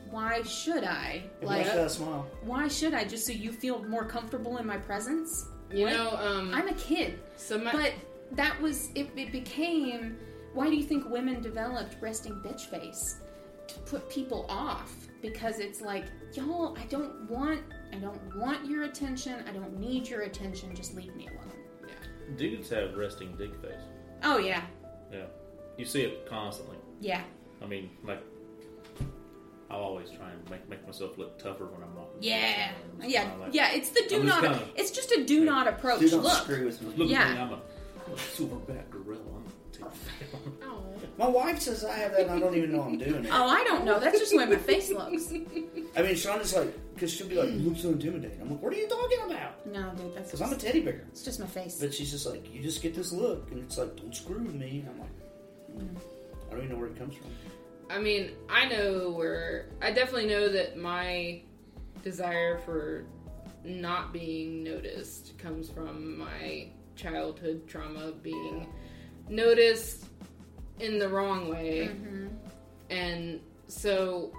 why should I? Like, that smile. Why should I? Just so you feel more comfortable in my presence? You know, I'm a kid. But that was, it became, why do you think women developed resting bitch face? To put people off. Because it's like, y'all, I don't want your attention. I don't need your attention. Just leave me alone. Yeah. Dudes have resting dick face. Oh, yeah. Yeah. You see it constantly. Yeah. I mean, like, I'll always try and make myself look tougher when I'm walking. Yeah. Yeah. Like, yeah, it's the do not, it's just a do not approach. Do not look. screw with me. Look at me, I'm a silverback gorilla. I'm going to take it. Oh. My wife says I have that and I don't even know I'm doing it. Oh, I don't know. That's just the way my face looks. I mean, Shonda's like, because she'll be like, you look so intimidating. I'm like, what are you talking about? No, dude, that's because I'm a teddy bear. It's just my face. But she's just like, you just get this look, and it's like, don't screw with me. I'm like, I don't even know where it comes from. I mean, I definitely know that my desire for not being noticed comes from my childhood trauma, being noticed in the wrong way. Mm-hmm. And so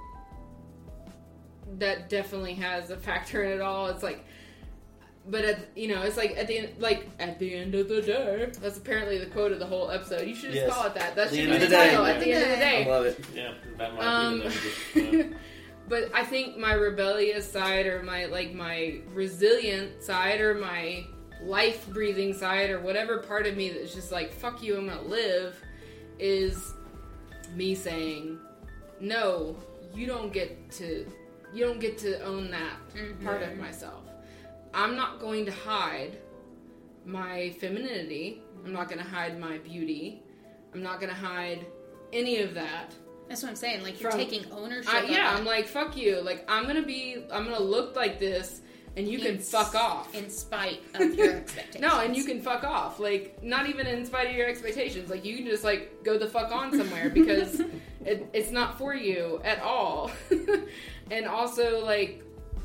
that definitely has a factor in it all. It's like, but it's like at the end of the day. That's apparently the quote of the whole episode. You should just call it that. That should be the title. At the end of the day. I love it. Yeah, that might be the But I think my rebellious side, or my resilient side, or my life breathing side, or whatever part of me that's just like, fuck you, I'm gonna live, is me saying, no, you don't get to own that part of myself. I'm not going to hide my femininity. I'm not going to hide my beauty. I'm not going to hide any of that. That's what I'm saying. Like, you're taking ownership. I'm like, fuck you. Like, I'm going to look like this, and you can fuck off. In spite of your expectations. No, and you can fuck off. Like, not even in spite of your expectations. Like, you can just, like, go the fuck on somewhere, because it's not for you at all. And also, like,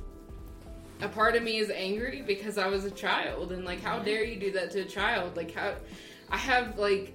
a part of me is angry because I was a child, and like, how dare you do that to a child? Like, how I have like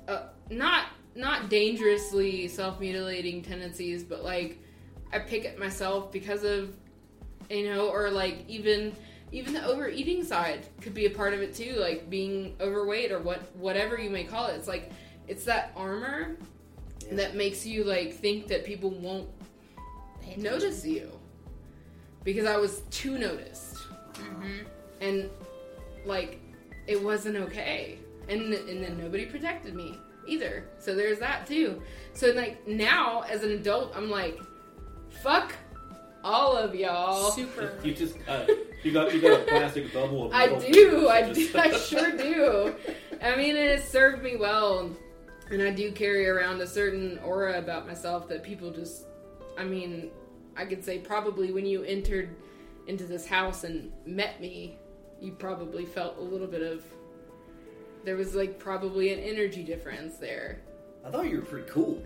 not dangerously self-mutilating tendencies, but like I pick at myself because of, or like even the overeating side could be a part of it too, like being overweight or whatever you may call it. It's like, it's that armor that makes you like think that people won't notice you. Because I was too noticed. Mm-hmm. And, like, it wasn't okay. And then nobody protected me either. So there's that, too. So, like, now, as an adult, I'm like, fuck all of y'all. Super. You just, you got a plastic bubble of metal. I sure do. I mean, it has served me well. And I do carry around a certain aura about myself that people just, I could say probably when you entered into this house and met me, you probably felt a little bit of, there was like probably an energy difference there. I thought you were pretty cool.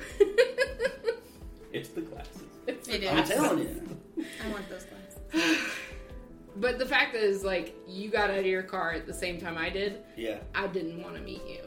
It's the glasses. It is. I'm telling you. I want those glasses. But the fact is, like, you got out of your car at the same time I did. Yeah. I didn't want to meet you.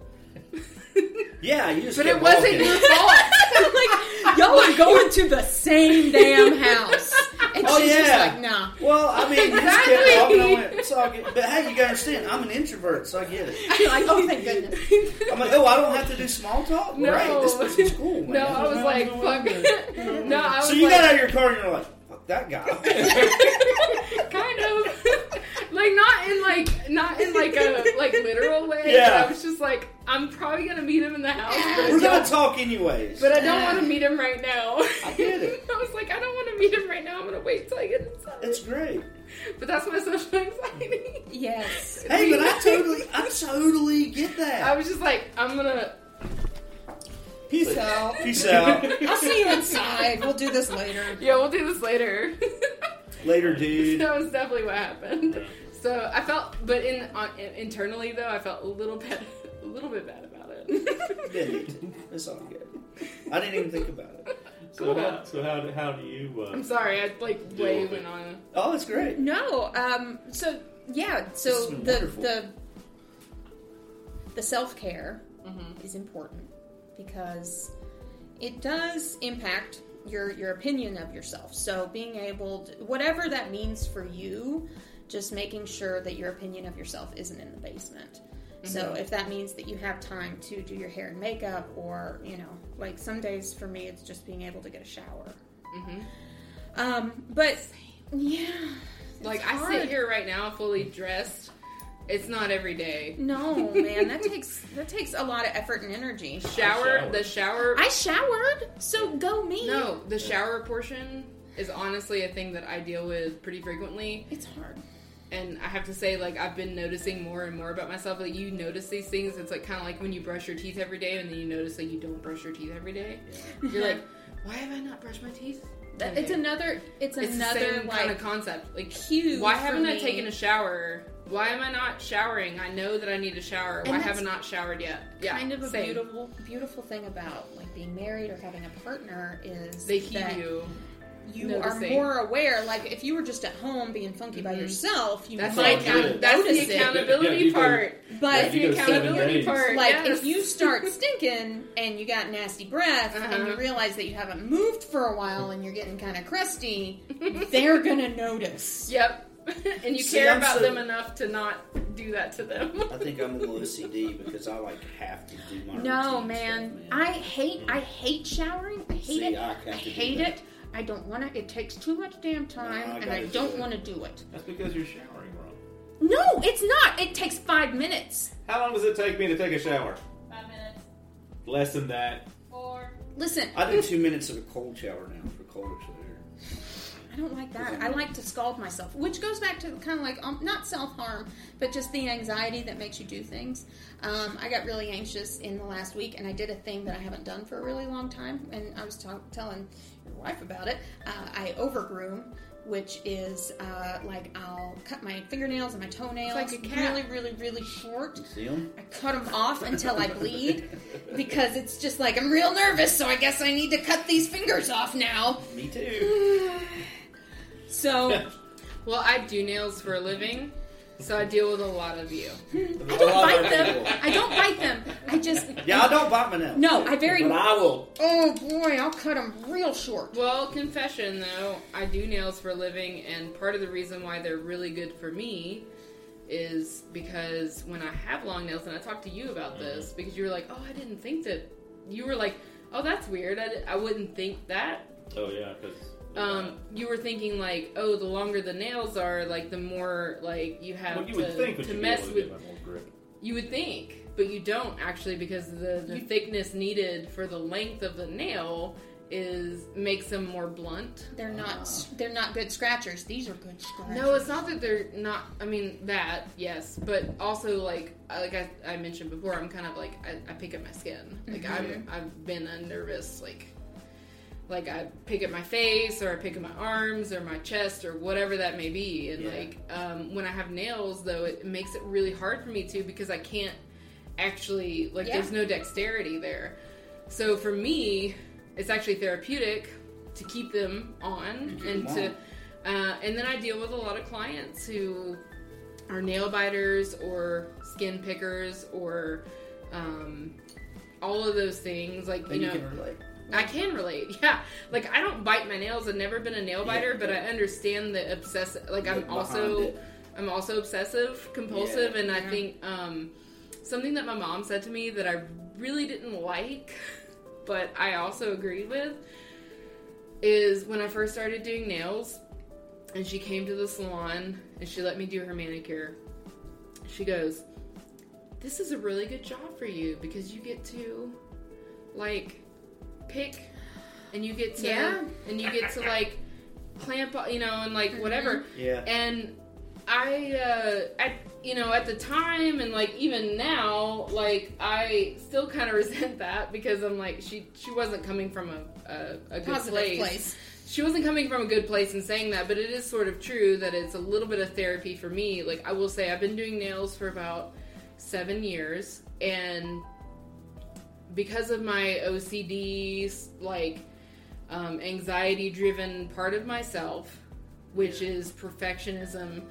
Yeah, you just but it wasn't your fault. Like, y'all are going to the same damn house. And she's just like, nah. Well, I mean, you just kept walking on it. So but hey, you gotta understand, I'm an introvert, so I get it. You're like, oh, thank goodness. I'm like, I don't have to do small talk? No. Great, this person's cool, man. No, I was like, fuck it. No, I was so you got out of your car and you're like, fuck that guy. Kind of. Like, not in a literal way. Yeah. But I was just like, I'm probably gonna meet him in the house. But we're gonna talk anyways. But I don't want to meet him right now. I get it. I was like, I don't want to meet him right now. I'm gonna wait till I get inside. It's great. But that's my social anxiety. Yes. Hey, but I totally get that. I was just like, I'm gonna. Peace out. Peace out. I'll see you inside. We'll do this later. Yeah, we'll do this later. Later, dude. That was definitely what happened. So I felt, but internally though, I felt a little bit bad about it. Didn't. It's all good. I didn't even think about it. So how do you? I'm sorry, I went on. Oh, it's great. No. So the self-care is important because it does impact, your opinion of yourself. So being able to, whatever that means for you, just making sure that your opinion of yourself isn't in the basement. So if that means that you have time to do your hair and makeup, or, you know, like some days for me, it's just being able to get a shower. But yeah, like I sit here right now fully dressed. It's not every day. No, man, that takes a lot of effort and energy. The shower. I showered, so go me. No, the shower portion is honestly a thing that I deal with pretty frequently. It's hard. And I have to say, like, I've been noticing more and more about myself. Like, you notice these things. It's like kind of like when you brush your teeth every day, and then you notice that you don't brush your teeth every day. You're like, why have I not brushed my teeth? It's another the same kind of concept. Like, cue. Why haven't I taken a shower? Why am I not showering? I know that I need a shower. Why haven't I not showered yet? Yeah, kind of a beautiful thing about like being married or having a partner is they keep you are more aware. Like if you were just at home being funky by yourself, that's the accountability part. But the accountability part, like if you start stinking and you got nasty breath and you realize that you haven't moved for a while and you're getting kind of crusty, they're gonna notice. Yep. And you care about them enough to not do that to them. I think I'm a little OCD because I like have to do my routine man. I hate showering. I hate it. I don't want to. It takes too much damn time, and I don't want to do it. That's because you're showering wrong. No, it's not. It takes 5 minutes. How long does it take me to take a shower? 5 minutes. Less than that. 4. Listen. I do 2 minutes of a cold shower now for colder hair. I don't like that. I like to scald myself, which goes back to kind of like, not self-harm, but just the anxiety that makes you do things. I got really anxious in the last week, and I did a thing that I haven't done for a really long time, and I was telling your wife about it. I overgroom, which is like I'll cut my fingernails and my toenails like a cat. really, really, really short. See them? I cut them off until I bleed because it's just like I'm real nervous, so I guess I need to cut these fingers off now. Me too. So, well, I do nails for a living, so I deal with a lot of you. I don't bite them. I don't bite them. I just... Yeah, I don't bite my nails. No, I very... But I will. Oh, boy, I'll cut them real short. Well, confession, though, I do nails for a living, and part of the reason why they're really good for me is because when I have long nails, and I talked to you about this, because you were like, oh, I didn't think that... You were like, oh, that's weird. I wouldn't think that. Oh, yeah, because... you were thinking like, oh, the longer the nails are, like the more like you have to mess with. You would think, but you don't actually, because the thickness needed for the length of the nail makes them more blunt. They're not good scratchers. These are good scratchers. No, it's not that they're not. I mean that, yes, but also like I mentioned before, I'm kind of like I pick at my skin. Like I've been a nervous like I pick at my face, or I pick at my arms, or my chest, or whatever that may be. And when I have nails, though, it makes it really hard for me too, because I can't actually, there's no dexterity there. So for me, it's actually therapeutic to keep them on, and then I deal with a lot of clients who are nail biters or skin pickers or all of those things. Like, you can relate. I can relate, yeah. Like, I don't bite my nails. I've never been a nail biter, but I understand the obsessive. Like, I'm also obsessive compulsive, and I think something that my mom said to me that I really didn't like, but I also agreed with, is when I first started doing nails, and she came to the salon and she let me do her manicure. She goes, "This is a really good job for you because you get to pick, and you get to like clamp, and like whatever." Yeah. And I at the time, and like even now, like I still kind of resent that, because I'm like, she wasn't coming from a good place. She wasn't coming from a good place in saying that, but it is sort of true that it's a little bit of therapy for me. Like, I will say I've been doing nails for about 7 years, and because of my OCD, anxiety-driven part of myself, which is perfectionism,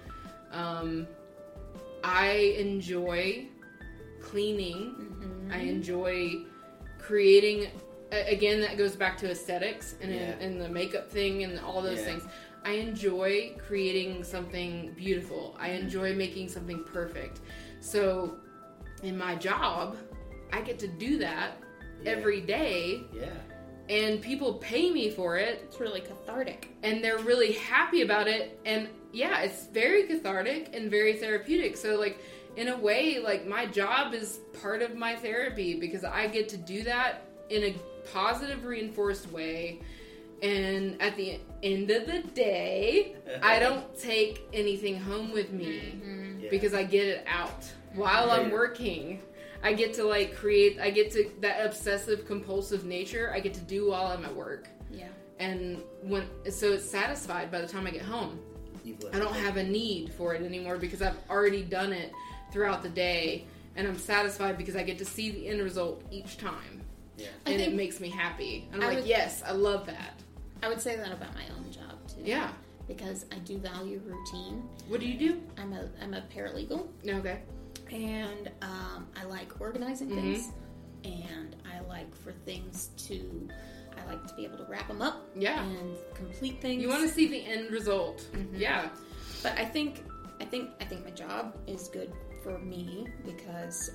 I enjoy cleaning. Mm-hmm. I enjoy creating again, that goes back to aesthetics and the makeup thing and all those things. I enjoy creating something beautiful. I enjoy making something perfect. So in my job, I get to do that every day. Yeah. And people pay me for it. It's really cathartic. And they're really happy about it. And yeah, it's very cathartic and very therapeutic. So like, in a way, like my job is part of my therapy because I get to do that in a positive, reinforced way. And at the end of the day, I don't take anything home with me because I get it out while I'm working. I get to like create, I get to, that obsessive compulsive nature, I get to do while I'm at work. Yeah. And so it's satisfied by the time I get home. I don't have a need for it anymore because I've already done it throughout the day. And I'm satisfied because I get to see the end result each time. Yeah. And it makes me happy. And I'm like, yes, I love that. I would say that about my own job too. Yeah. Because I do value routine. What do you do? I'm a paralegal. Okay. And I like organizing things, and I like for things to, I like to be able to wrap them up, and complete things. You want to see the end result, yeah. But I think my job is good for me because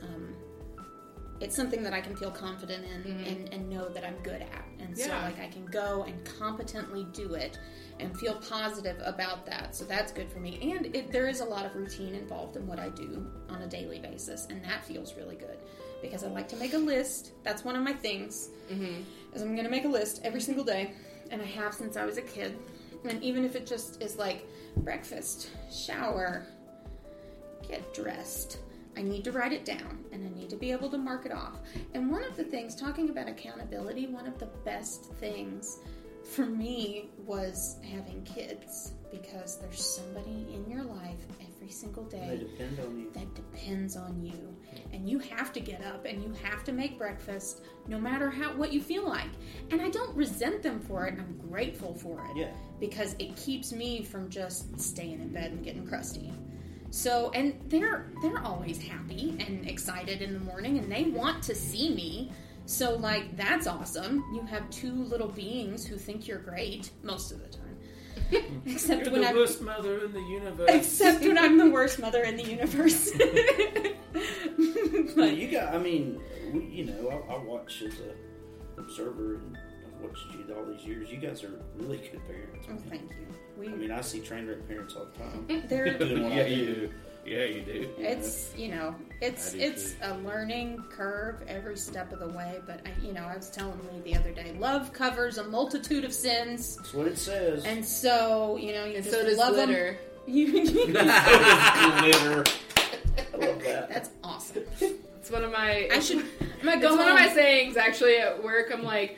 it's something that I can feel confident in and know that I'm good at, and so like I can go and competently do it and feel positive about that. So that's good for me. And there is a lot of routine involved in what I do on a daily basis, and that feels really good because I like to make a list. That's one of my things, is I'm going to make a list every single day, and I have since I was a kid. And even if it just is like breakfast, shower, get dressed, I need to write it down, and I need to be able to mark it off. And one of the things, talking about accountability, one of the best things for me was having kids, because there's somebody in your life every single day that depends on you, and you have to get up and you have to make breakfast no matter what you feel like. And I don't resent them for it. I'm grateful for it because it keeps me from just staying in bed and getting crusty. So, and they're always happy and excited in the morning, and they want to see me. So, like, that's awesome. You have two little beings who think you're great most of the time. Except you're when the worst mother in the universe. Except when I'm the worst mother in the universe. But you got, I mean, I watch as an observer, and I've watched you all these years. You guys are really good parents. Oh, thank you. I see train wreck parents all the time. They're you do. Yeah, you do. It's it's a learning curve every step of the way. But I was telling Lee the other day, love covers a multitude of sins. That's what it says. And so you and just so does love glitter. Glitter. I love that. That's awesome. It's one of my. I should. It's one of my sayings actually at work. I'm like,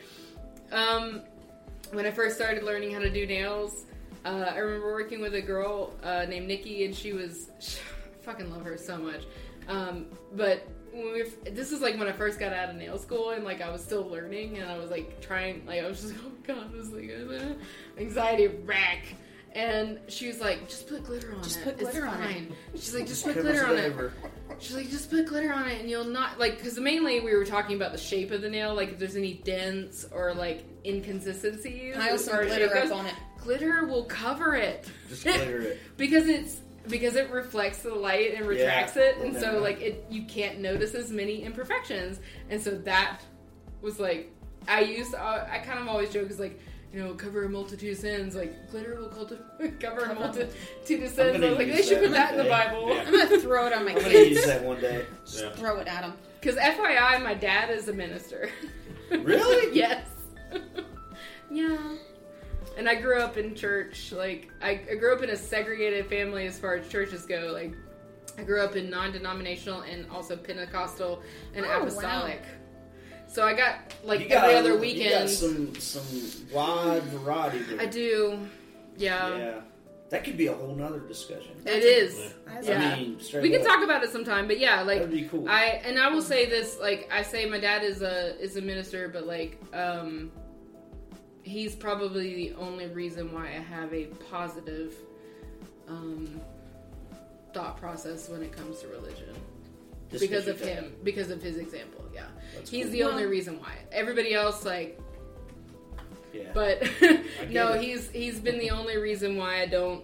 when I first started learning how to do nails, I remember working with a girl named Nikki, and I fucking love her so much. But this is like when I first got out of nail school, and like I was still learning, and I was like trying, like I was just, oh god, I was like anxiety wreck. And she was like, just put glitter on it. Just put glitter on it. She's like, just put glitter on it. She's like, just put glitter on it, and you'll not, like, because mainly we were talking about the shape of the nail, like if there's any dents or like inconsistencies. Pile some glitter up on it. Glitter will cover it. Just glitter it. because it reflects the light and retracts it, and so like you can't notice as many imperfections. And so that was like, I kind of always joke is like, cover a multitude of sins. Like, glitter will cover a multitude of sins. I was like, they should put that in the Bible. I'm going to throw it on my kids. I'm going to use that one day. Just throw it at them. Because FYI, my dad is a minister. Really? Yes. Yeah. And I grew up in church. Like, I grew up in a segregated family as far as churches go. Like, I grew up in non-denominational and also Pentecostal and apostolic. Wow. So I got, like, every other weekend. You got some wide variety there. I do. Yeah. Yeah. That could be a whole nother discussion. It is. Yeah. I mean, we can talk about it sometime, but yeah, like, that'd be cool. I will say this, like, I say my dad is a minister, but like, he's probably the only reason why I have a positive, thought process when it comes to religion. because of him, because of his example. Yeah, he's the only reason why. Everybody else, like, yeah. But no, he's been the only reason why I don't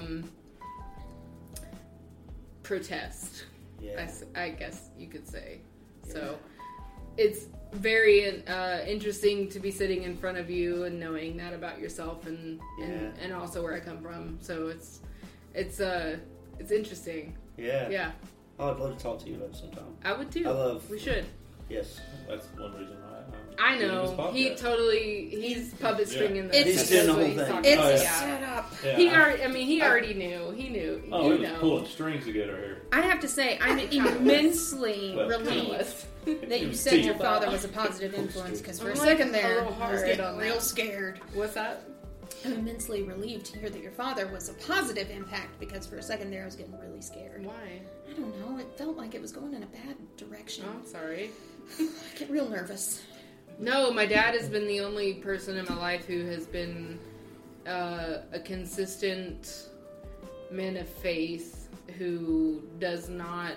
protest. Yeah. I guess you could say. Yeah. So it's very interesting to be sitting in front of you and knowing that about yourself and also where I come from. So it's interesting. Yeah. Yeah. Oh, I'd love to talk to you about it sometime. I would too. We should. Yes. That's one reason why I know. He's puppet stringing the He's doing the whole thing. It's a setup. Yeah. He already knew. He knew. Oh, he was pulling strings to get her here. I have to say, I'm immensely relieved that you said your father was a positive influence, because for a second there, I was getting real scared. What's that? I'm immensely relieved to hear that your father was a positive impact, because for a second there I was getting really scared. Why? I don't know. It felt like it was going in a bad direction. Oh, I'm sorry. I get real nervous. No, my dad has been the only person in my life who has been a consistent man of faith who has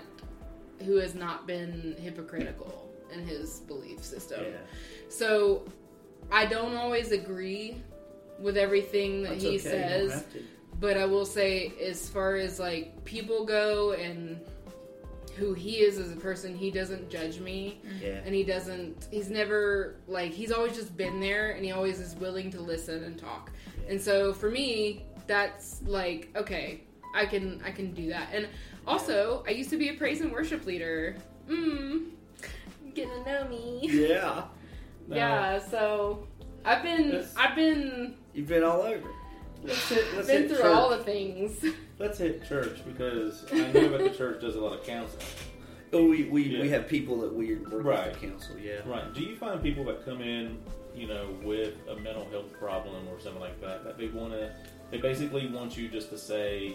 not been hypocritical in his belief system. Yeah. So I don't always agree with everything that he says, but I will say, as far as like people go and who he is as a person, he doesn't judge me. Yeah. And he's never, like, he's always just been there, and he always is willing to listen and talk. Yeah. And so for me, that's like, okay, I can do that. And also, I used to be a praise and worship leader. Getting to know me. Yeah. Yeah, so I've been you've been all over. Let's been through all the things. Let's hit church, because I know that the church does a lot of counseling. Oh, we have people that we work with to counsel. Yeah, right. Do you find people that come in, with a mental health problem or something like that they basically want you just to say,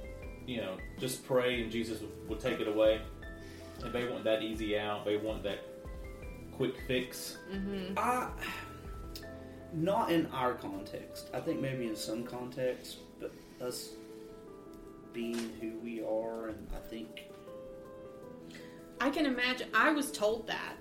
just pray and Jesus will take it away, and they want that easy out. They want that quick fix. Mm-hmm. Not in our context. I think maybe in some contexts, but us being who we are, and I think I can imagine. I was told that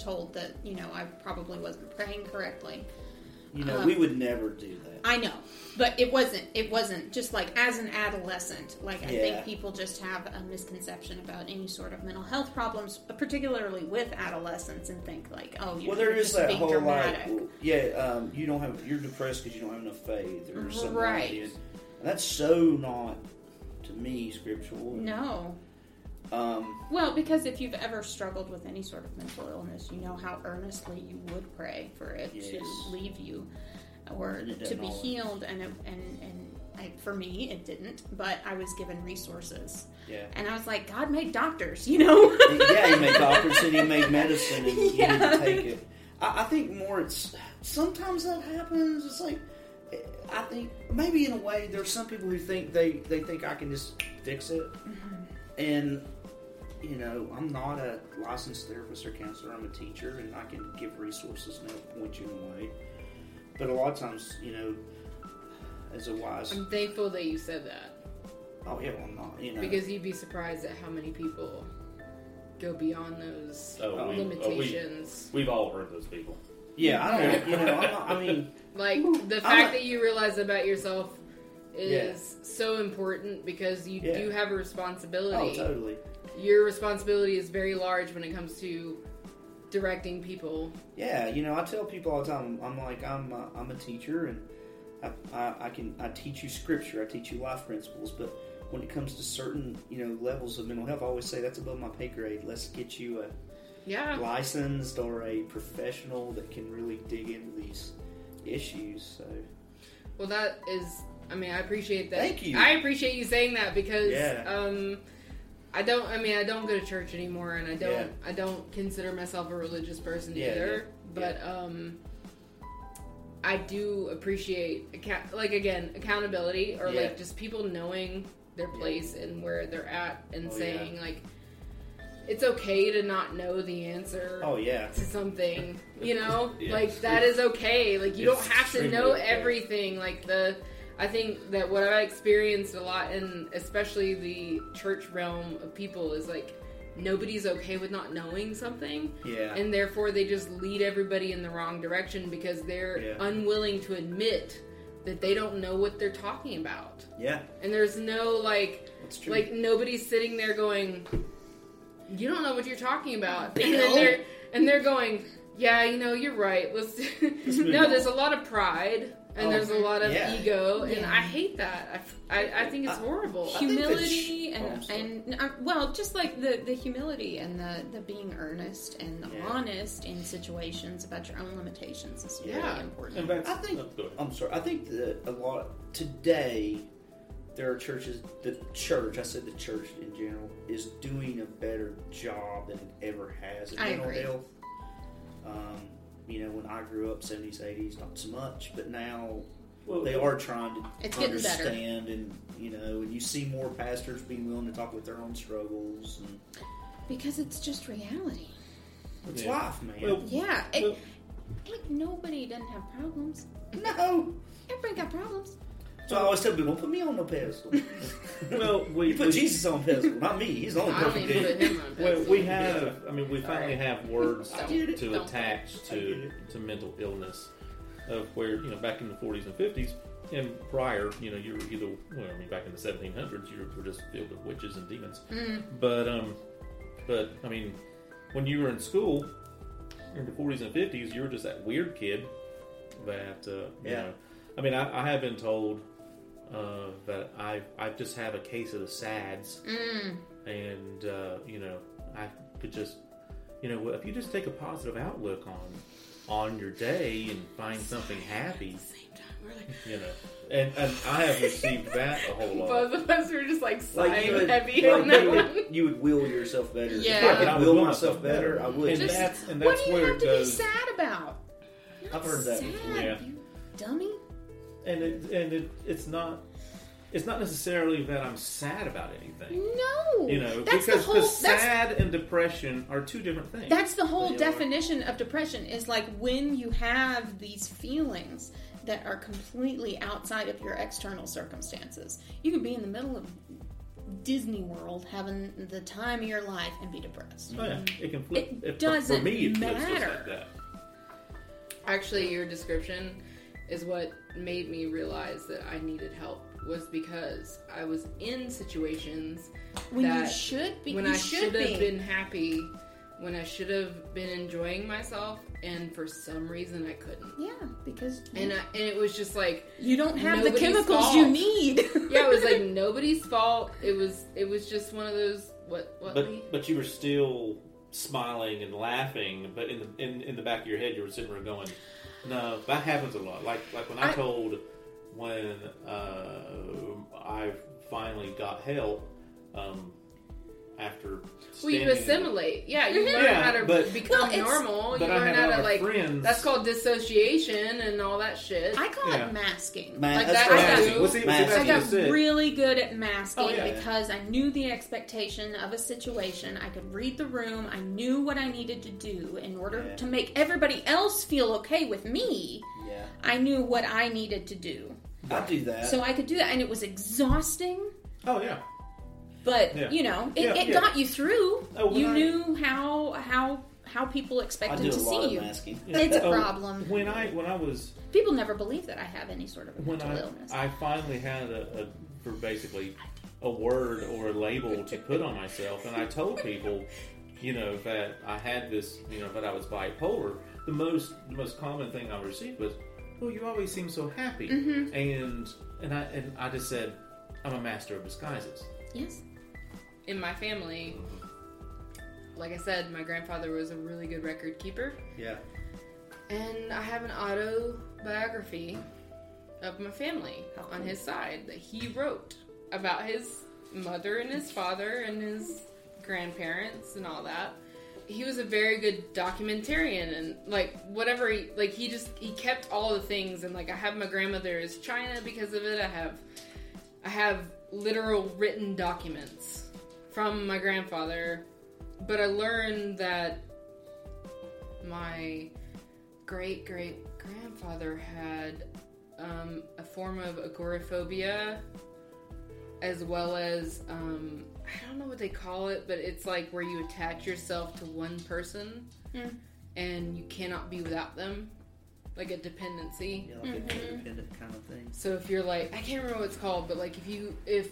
I probably wasn't praying correctly. We would never do that. I know, but it wasn't just like as an adolescent. Like, I think people just have a misconception about any sort of mental health problems, particularly with adolescents, and think like, there is that whole dramatic. you're depressed because you don't have enough faith or something right. like that. And that's so not, to me, scriptural. No. Well, because if you've ever struggled with any sort of mental illness, you know how earnestly you would pray for it to leave you or to be healed. And for me, it didn't. But I was given resources. Yeah. And I was like, God made doctors, Yeah, He made doctors and He made medicine, and you need to take it. I think more it's sometimes that happens. It's like, I think maybe in a way there's some people who think they think I can just fix it. Mm-hmm. And I'm not a licensed therapist or counselor. I'm a teacher, and I can give resources and help point you in a way. But a lot of times, as a wise... I'm thankful that you said that. Oh, yeah, well, I'm not, Because you'd be surprised at how many people go beyond those limitations. We've all heard those people. Yeah, I don't, Like, the fact that you realize about yourself is so important, because you do have a responsibility. Oh, totally. Your responsibility is very large when it comes to directing people. Yeah, I tell people all the time, I'm like, I'm a teacher, and I teach you scripture, I teach you life principles, but when it comes to certain, levels of mental health, I always say that's above my pay grade. Let's get you a licensed or a professional that can really dig into these issues. So, well, that is, I appreciate that. Thank you. I appreciate you saying that, because I don't go to church anymore, and I don't consider myself a religious person either. But I do appreciate accountability, or like just people knowing their place and where they're at, and saying like, it's okay to not know the answer to something, like that is okay. Like, you don't have to know everything. Like, I think that what I experienced a lot, and especially the church realm of people, is like, nobody's okay with not knowing something. Yeah. And therefore they just lead everybody in the wrong direction because they're unwilling to admit that they don't know what they're talking about. Yeah. And there's no, nobody's sitting there going, you don't know what you're talking about. And they're going, yeah, you're right. There's a lot of pride. And there's a lot of ego, and I hate that. I think it's horrible. Humility just like the humility and the being earnest and honest in situations about your own limitations is really important. I think that a lot today there are churches. The church in general is doing a better job than it ever has in mental health. When I grew up, 70s, 80s, not so much, but now they are trying to understand, and and you see more pastors being willing to talk with their own struggles, and because it's just reality. It's life, man. Ain't nobody doesn't have problems. No, everybody got problems. So I always tell people, don't put me on no pedestal. You put Jesus on pedestal, not me. He's the only perfect dude. Well, we finally have words to attach to mental illness, of where, back in the 40s and 50s, and prior, you were either, back in the 1700s, you were just filled with witches and demons. Mm. But, when you were in school, in the 40s and 50s, you were just that weird kid that, I have been told that I just have a case of the SADS, and I could just, if you just take a positive outlook on your day and find something happy, and I have received that a whole lot. Both of us were just sighing heavy on that one. You would will yourself better. Yeah, if I could will myself better. I would. And that's what do you where have to be sad about? I've heard that before. Yeah. You dummy. And it's not necessarily that I'm sad about anything. No, that's because the whole, sad and depression are two different things. That's the whole definition of depression, is like when you have these feelings that are completely outside of your external circumstances. You can be in the middle of Disney World having the time of your life and be depressed. Oh yeah, it can flip. It doesn't for me, it flips matter. just like that. Actually, your description is what made me realize that I needed help, was because I was in situations when that you should be, when I should have been happy, when I should have been enjoying myself, and for some reason I couldn't. Yeah, because and it was just like you don't have the chemicals you need. Yeah, it was like nobody's fault. It was just one of those But you were still smiling and laughing, but in the back of your head you were sitting there going, no, that happens a lot. Like when when I finally got help after. Well, you assimilate. You learn how to become normal. You learn how to friends. That's called dissociation and all that shit. I call it masking. I got really good at masking because I knew the expectation of a situation. I could read the room. I knew what I needed to do in order to make everybody else feel okay with me. Yeah. I knew what I needed to do. I do that. So I could do that, and it was exhausting. Oh yeah. But it got you through. You knew how people expected to see you. It's a problem. When I was, people never believe that I have any sort of mental illness. I finally had basically a word or a label to put on myself, and I told people, that I had this, that I was bipolar. The most common thing I received was, "Well, you always seem so happy," and I just said, "I'm a master of disguises." Yes. In my family, like I said, my grandfather was a really good record keeper. Yeah. And I have an autobiography of my family on his side that he wrote about his mother and his father and his grandparents and all that. He was a very good documentarian, and whatever he kept all the things, and I have my grandmother's china because of it. I have literal written documents from my grandfather, but I learned that my great-great-grandfather had a form of agoraphobia, as well as I don't know what they call it, but it's like where you attach yourself to one person and you cannot be without them. Like a dependency. Yeah, like a codependent kind of thing. So if you're like, I can't remember what it's called, but like if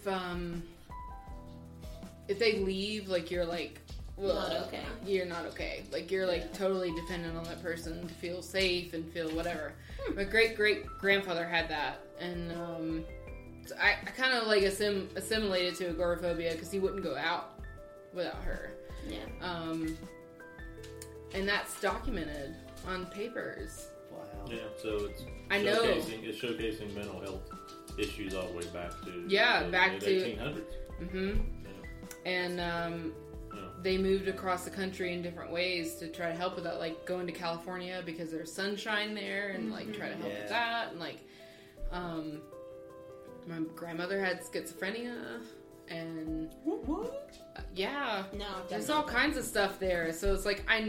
they leave, like you're like, well, not okay. You're not okay. Like you're like totally dependent on that person to feel safe and feel whatever. My great grandfather had that, and so I kind of like assimilated to agoraphobia because he wouldn't go out without her. Yeah. And that's documented on papers. Wow. Yeah, so it's showcasing mental health issues all the way back to back to 1800s. Mm-hmm. Yeah. And they moved across the country in different ways to try to help with that, like going to California because there's sunshine there, and like try to help with that, and like my grandmother had schizophrenia, and what? Yeah, no, there's all kinds of stuff there. So it's like I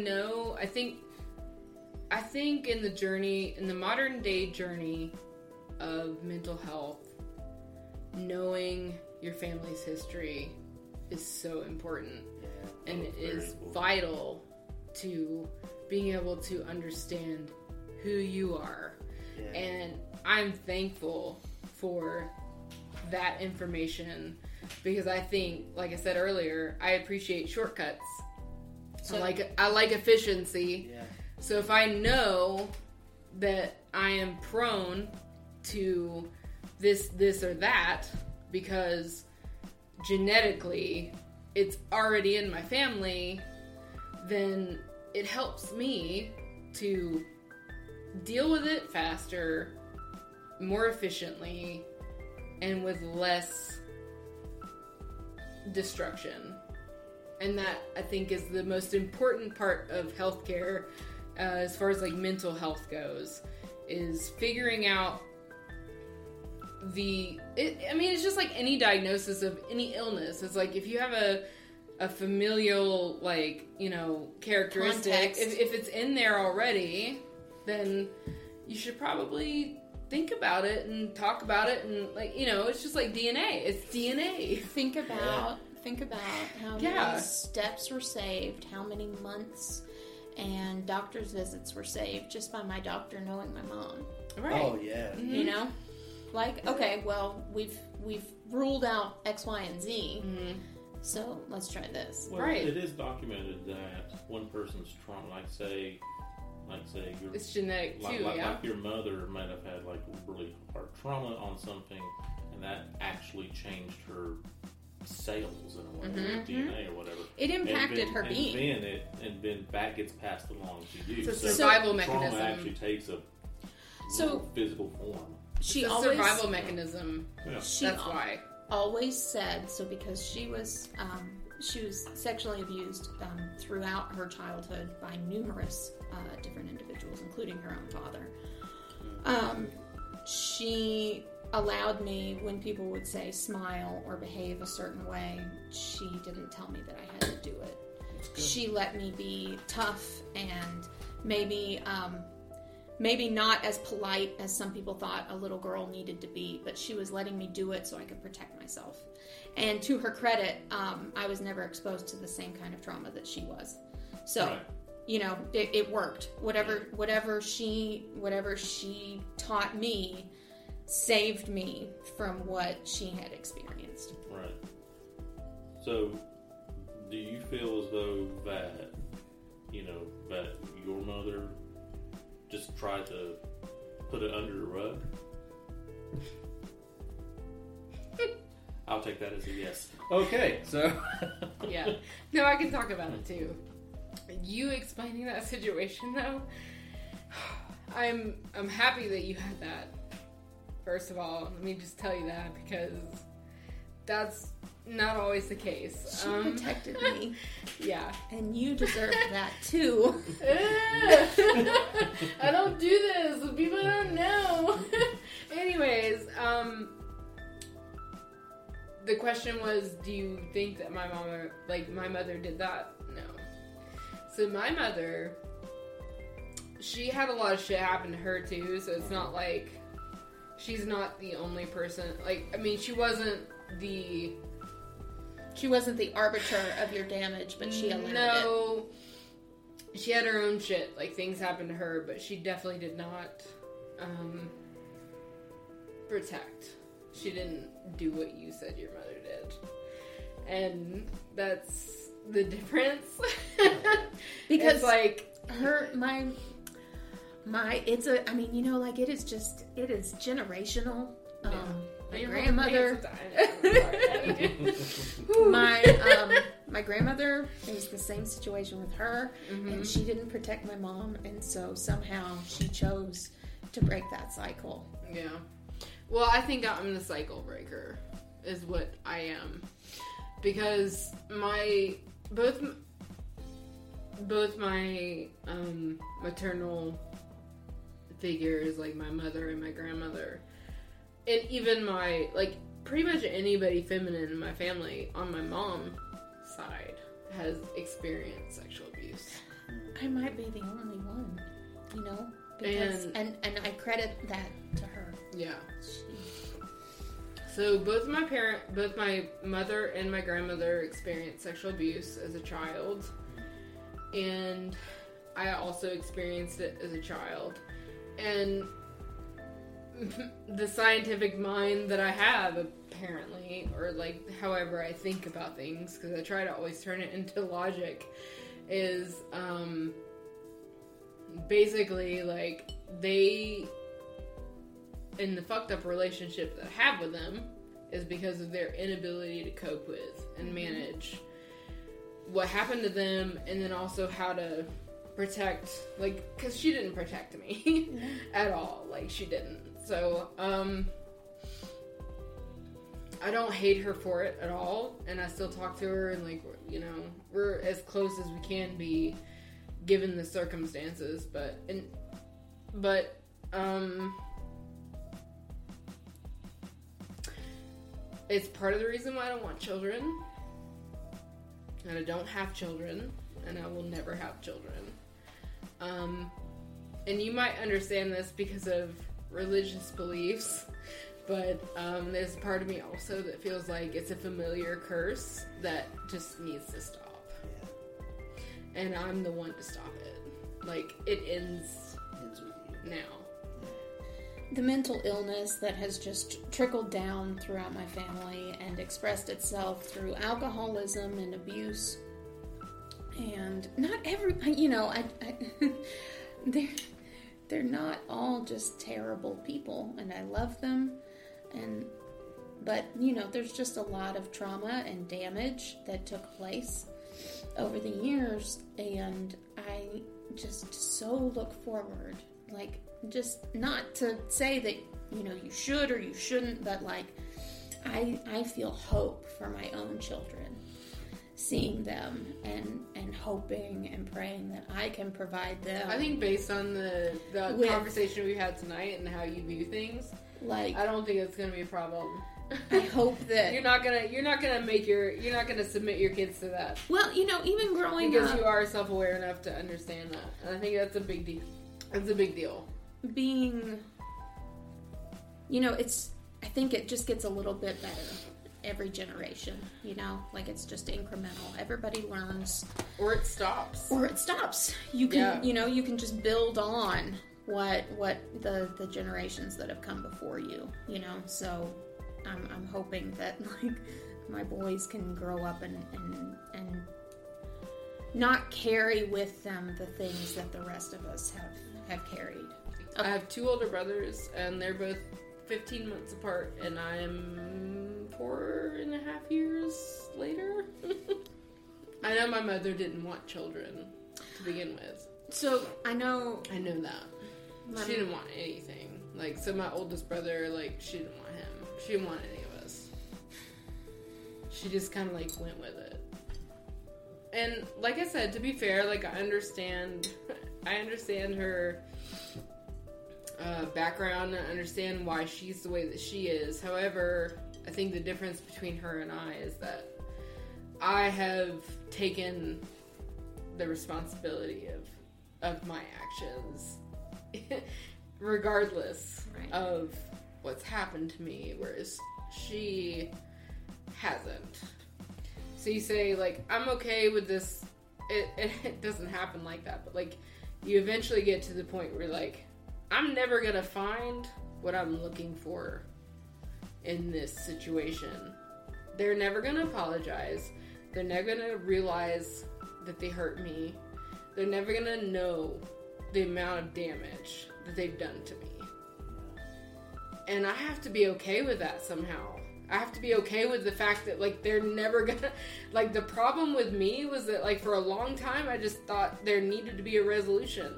think in the modern day journey of mental health, knowing your family's history is so important, and it is vital to being able to understand who you are. Yeah. And I'm thankful for that information because I think, like I said earlier, I appreciate shortcuts. So, I like efficiency. Yeah. So if I know that I am prone to this or that because genetically it's already in my family, then it helps me to deal with it faster, more efficiently, and with less destruction. And that, I think, is the most important part of healthcare as far as like mental health goes, is figuring out it's just like any diagnosis of any illness. It's like if you have a familial, like, characteristic, if it's in there already, then you should probably think about it and talk about it, and it's just like DNA. It's DNA. Think about how many steps were saved, how many months and doctor's visits were saved just by my doctor knowing my mom. Right. Oh yeah. Mm-hmm. Okay, well, we've ruled out X, Y, and Z. Mm-hmm. So let's try this. Well, right. It is documented that one person's trauma, like say your, it's genetic too. Like your mother might have had like really hard trauma on something, and that actually changed her cells in a way, DNA or whatever. It impacted her being. And then that gets passed along to you. It's a survival mechanism. Trauma actually takes a physical form. It's a survival mechanism. Yeah. That's why. Always said, so because she was sexually abused throughout her childhood by numerous different individuals, including her own father. She allowed me, when people would say smile or behave a certain way, she didn't tell me that I had to do it. She let me be tough and maybe not as polite as some people thought a little girl needed to be, but she was letting me do it so I could protect myself. And to her credit, I was never exposed to the same kind of trauma that she was. So, it worked. Whatever she taught me saved me from what she had experienced. Right. So, do you feel as though that, that your mother just tried to put it under the rug? I'll take that as a yes. Okay, so... Yeah. No, I can talk about it too. You explaining that situation though, I'm happy that you had that. First of all, let me just tell you that, because that's not always the case. She protected me. Yeah. And you deserve that too. I don't do this. People don't know. Anyways, the question was, do you think that my mother did that? No. So my mother, she had a lot of shit happen to her too, so it's not like she's not the only person. She wasn't She wasn't the arbiter of your damage, but she allowed it. No. She had her own shit. Like, things happened to her, but she definitely did not protect. She didn't do what you said your mother did. And that's the difference. Because it's like it is generational. My grandmother. My grandmother, it was the same situation with her, and she didn't protect my mom, and so somehow she chose to break that cycle. Yeah. Well, I think I'm the cycle breaker, is what I am, because both my maternal figures, like my mother and my grandmother, and even my, like, pretty much anybody feminine in my family on my mom's side has experienced sexual abuse. I might be the only one, because and I credit that to her. Yeah. So both my mother and my grandmother experienced sexual abuse as a child, and I also experienced it as a child. And the scientific mind that I have, apparently, or like however I think about things, because I try to always turn it into logic, is basically like they, in the fucked up relationship that I have with them, is because of their inability to cope with and manage what happened to them, and then also how to protect, like, because she didn't protect me at all, like, she didn't. So, I don't hate her for it at all, and I still talk to her, and, like, we're as close as we can be, given the circumstances, but it's part of the reason why I don't want children, and I don't have children, and I will never have children. And you might understand this because of religious beliefs, but there's a part of me also that feels like it's a familiar curse that just needs to stop. Yeah. And I'm the one to stop it. Like, it ends with you now. The mental illness that has just trickled down throughout my family and expressed itself through alcoholism and abuse. And not every, they're not all just terrible people, and I love them. But there's just a lot of trauma and damage that took place over the years, and I just so look forward, like, just not to say that, you should or you shouldn't, but, like, I feel hope for my own children, seeing them and hoping and praying that I can provide them. I think based on the conversation we had tonight and how you view things, like, I don't think it's going to be a problem. I hope that you're not gonna submit your kids to that. Well, even growing because up, you are self-aware enough to understand that, and I think that's a big deal. It's a big deal. Being, I think it just gets a little bit better every generation. Like, it's just incremental. Everybody learns, or it stops. You can, you can just build on what the generations that have come before you. So. I'm hoping that, like, my boys can grow up and not carry with them the things that the rest of us have carried. I have 2 older brothers, and they're both 15 months apart, and I'm 4.5 years later. I know my mother didn't want children to begin with. So I know that. She didn't want anything. Like, so my oldest brother, like, she didn't want him. She didn't want any of us. She just kind of, like, went with it. And, like I said, to be fair, like, I understand her background. I understand why she's the way that she is. However, I think the difference between her and I is that I have taken the responsibility of my actions, regardless of what's happened to me, whereas she hasn't. So you say, like, I'm okay with this. It doesn't happen like that, but, like, you eventually get to the point where, like, I'm never gonna find what I'm looking for in this situation. They're never gonna apologize. They're never gonna realize that they hurt me. They're never gonna know the amount of damage that they've done to me. And I have to be okay with that somehow. I have to be okay with the fact that, like, they're never gonna... Like, the problem with me was that, like, for a long time, I just thought there needed to be a resolution.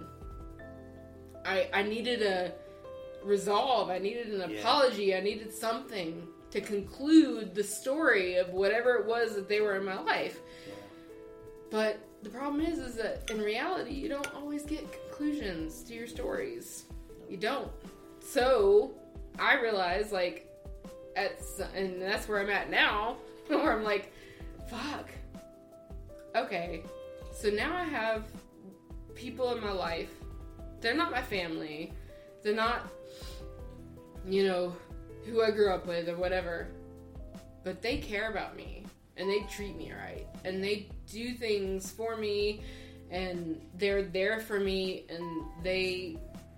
I needed a resolve. I needed an apology. I needed something to conclude the story of whatever it was that they were in my life. But the problem is that in reality, you don't always get conclusions to your stories. You don't. So, I realized, like, and that's where I'm at now, where I'm like, fuck. Okay. So now I have people in my life. They're not my family. They're not, you know, who I grew up with or whatever. But they care about me. And they treat me right. And they do things for me. And they're there for me. And they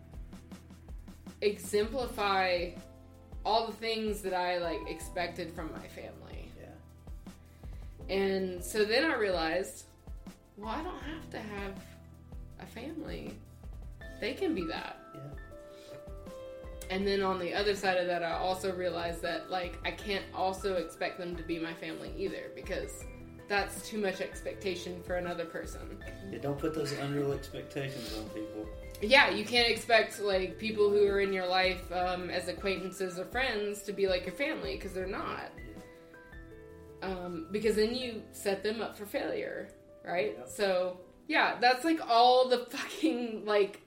exemplify all the things that I, like, expected from my family. Yeah. And so then I realized, well, I don't have to have a family. They can be that. Yeah. And then on the other side of that, I also realized that, like, I can't also expect them to be my family either, because that's too much expectation for another person. Yeah, don't put those unreal expectations on people. Yeah, you can't expect, like, people who are in your life as acquaintances or friends to be like your family, because they're not. Because then you set them up for failure, right? Yep. So, yeah, that's, like, all the fucking, like,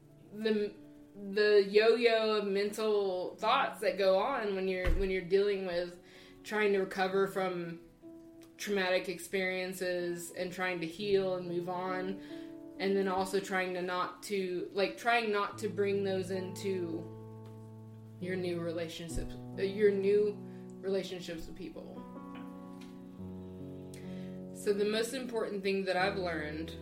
the yo-yo of mental thoughts that go on when you're dealing with trying to recover from traumatic experiences and trying to heal and move on. And then also trying not to bring those into your new relationships with people. So the most important thing that I've learned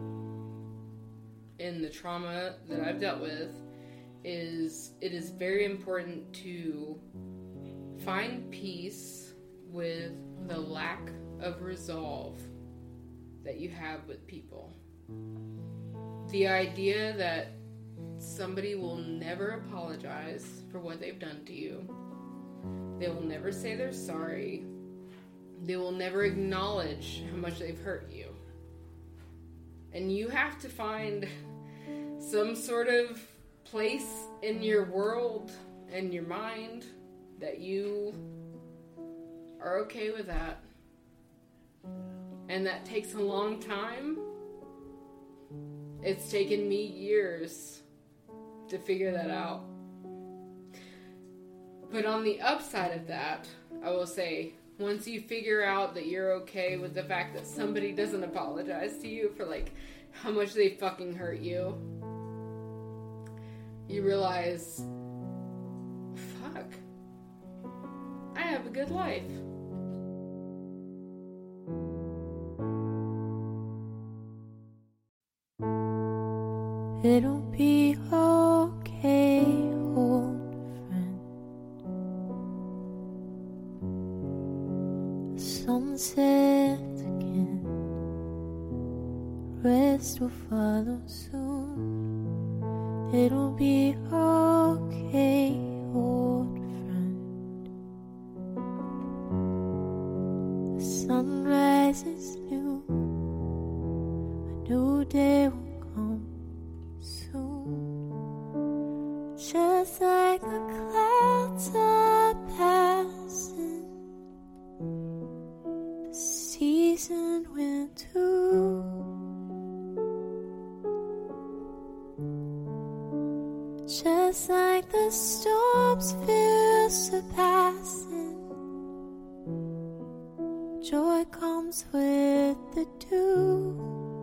in the trauma that I've dealt with is it is very important to find peace with the lack of resolve that you have with people. The idea that somebody will never apologize for what they've done to you. They will never say they're sorry. They will never acknowledge how much they've hurt you. And you have to find some sort of place in your world and your mind that you are okay with that. And that takes a long time. It's taken me years to figure that out. But on the upside of that, I will say, once you figure out that you're okay with the fact that somebody doesn't apologize to you for, like, how much they fucking hurt you, you realize, fuck, I have a good life. It'll be okay, old friend. The sun sets again. Rest will follow soon. It'll be okay, old friend. The sun rises new. A new day will come soon, just like the clouds are passing. The season went too. Just like the storms feel surpassing, joy comes with the dew.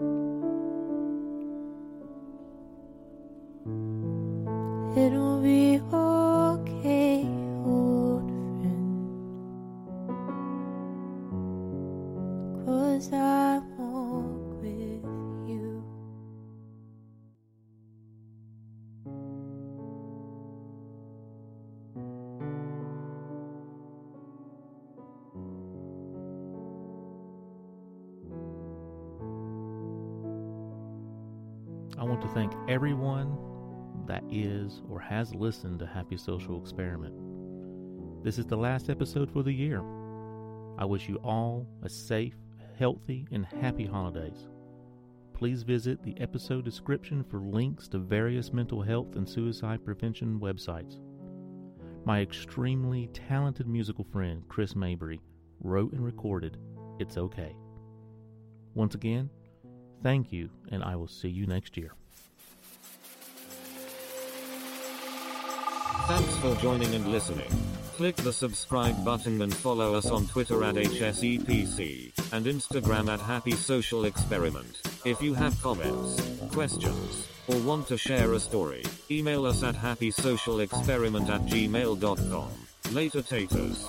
It'll be okay, old friend. to thank everyone that is or has listened to Happy Social Experiment. This is the last episode for the year. I wish you all a safe, healthy, and happy holidays. Please visit the episode description for links to various mental health and suicide prevention websites. My extremely talented musical friend, Chris Mabry, wrote and recorded It's Okay. Once again, thank you, and I will see you next year. Thanks for joining and listening. Click the subscribe button and follow us on Twitter at HSEPC and Instagram at Happy Social Experiment. If you have comments, questions, or want to share a story, email us at happysocialexperiment@gmail.com. Later taters.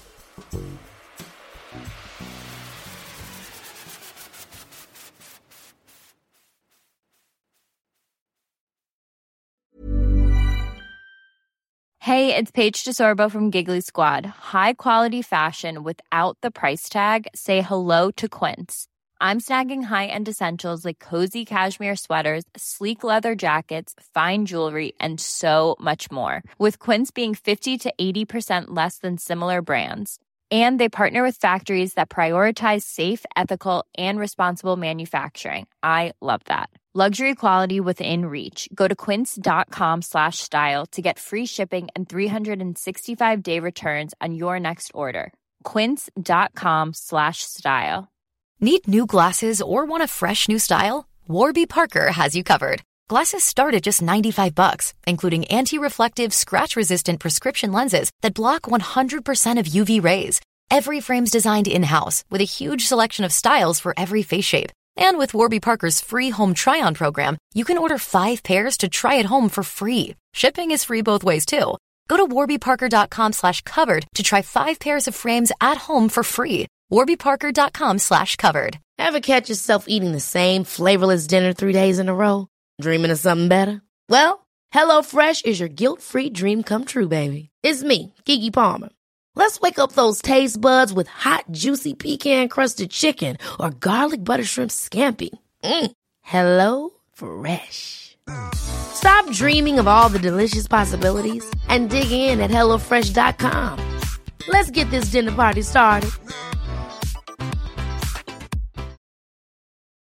Hey, it's Paige DeSorbo from Giggly Squad. High quality fashion without the price tag. Say hello to Quince. I'm snagging high-end essentials like cozy cashmere sweaters, sleek leather jackets, fine jewelry, and so much more. With Quince being 50 to 80% less than similar brands. And they partner with factories that prioritize safe, ethical, and responsible manufacturing. I love that. Luxury quality within reach. Go to quince.com/style to get free shipping and 365-day returns on your next order. Quince.com/style. Need new glasses or want a fresh new style? Warby Parker has you covered. Glasses start at just $95, including anti-reflective, scratch-resistant prescription lenses that block 100% of UV rays. Every frame's designed in-house with a huge selection of styles for every face shape. And with Warby Parker's free home try-on program, you can order 5 pairs to try at home for free. Shipping is free both ways, too. Go to warbyparker.com/covered to try 5 pairs of frames at home for free. warbyparker.com/covered. Ever catch yourself eating the same flavorless dinner 3 days in a row? Dreaming of something better? Well, HelloFresh is your guilt-free dream come true, baby. It's me, Keke Palmer. Let's wake up those taste buds with hot, juicy pecan-crusted chicken or garlic butter shrimp scampi. Hello Fresh. Stop dreaming of all the delicious possibilities and dig in at HelloFresh.com. Let's get this dinner party started.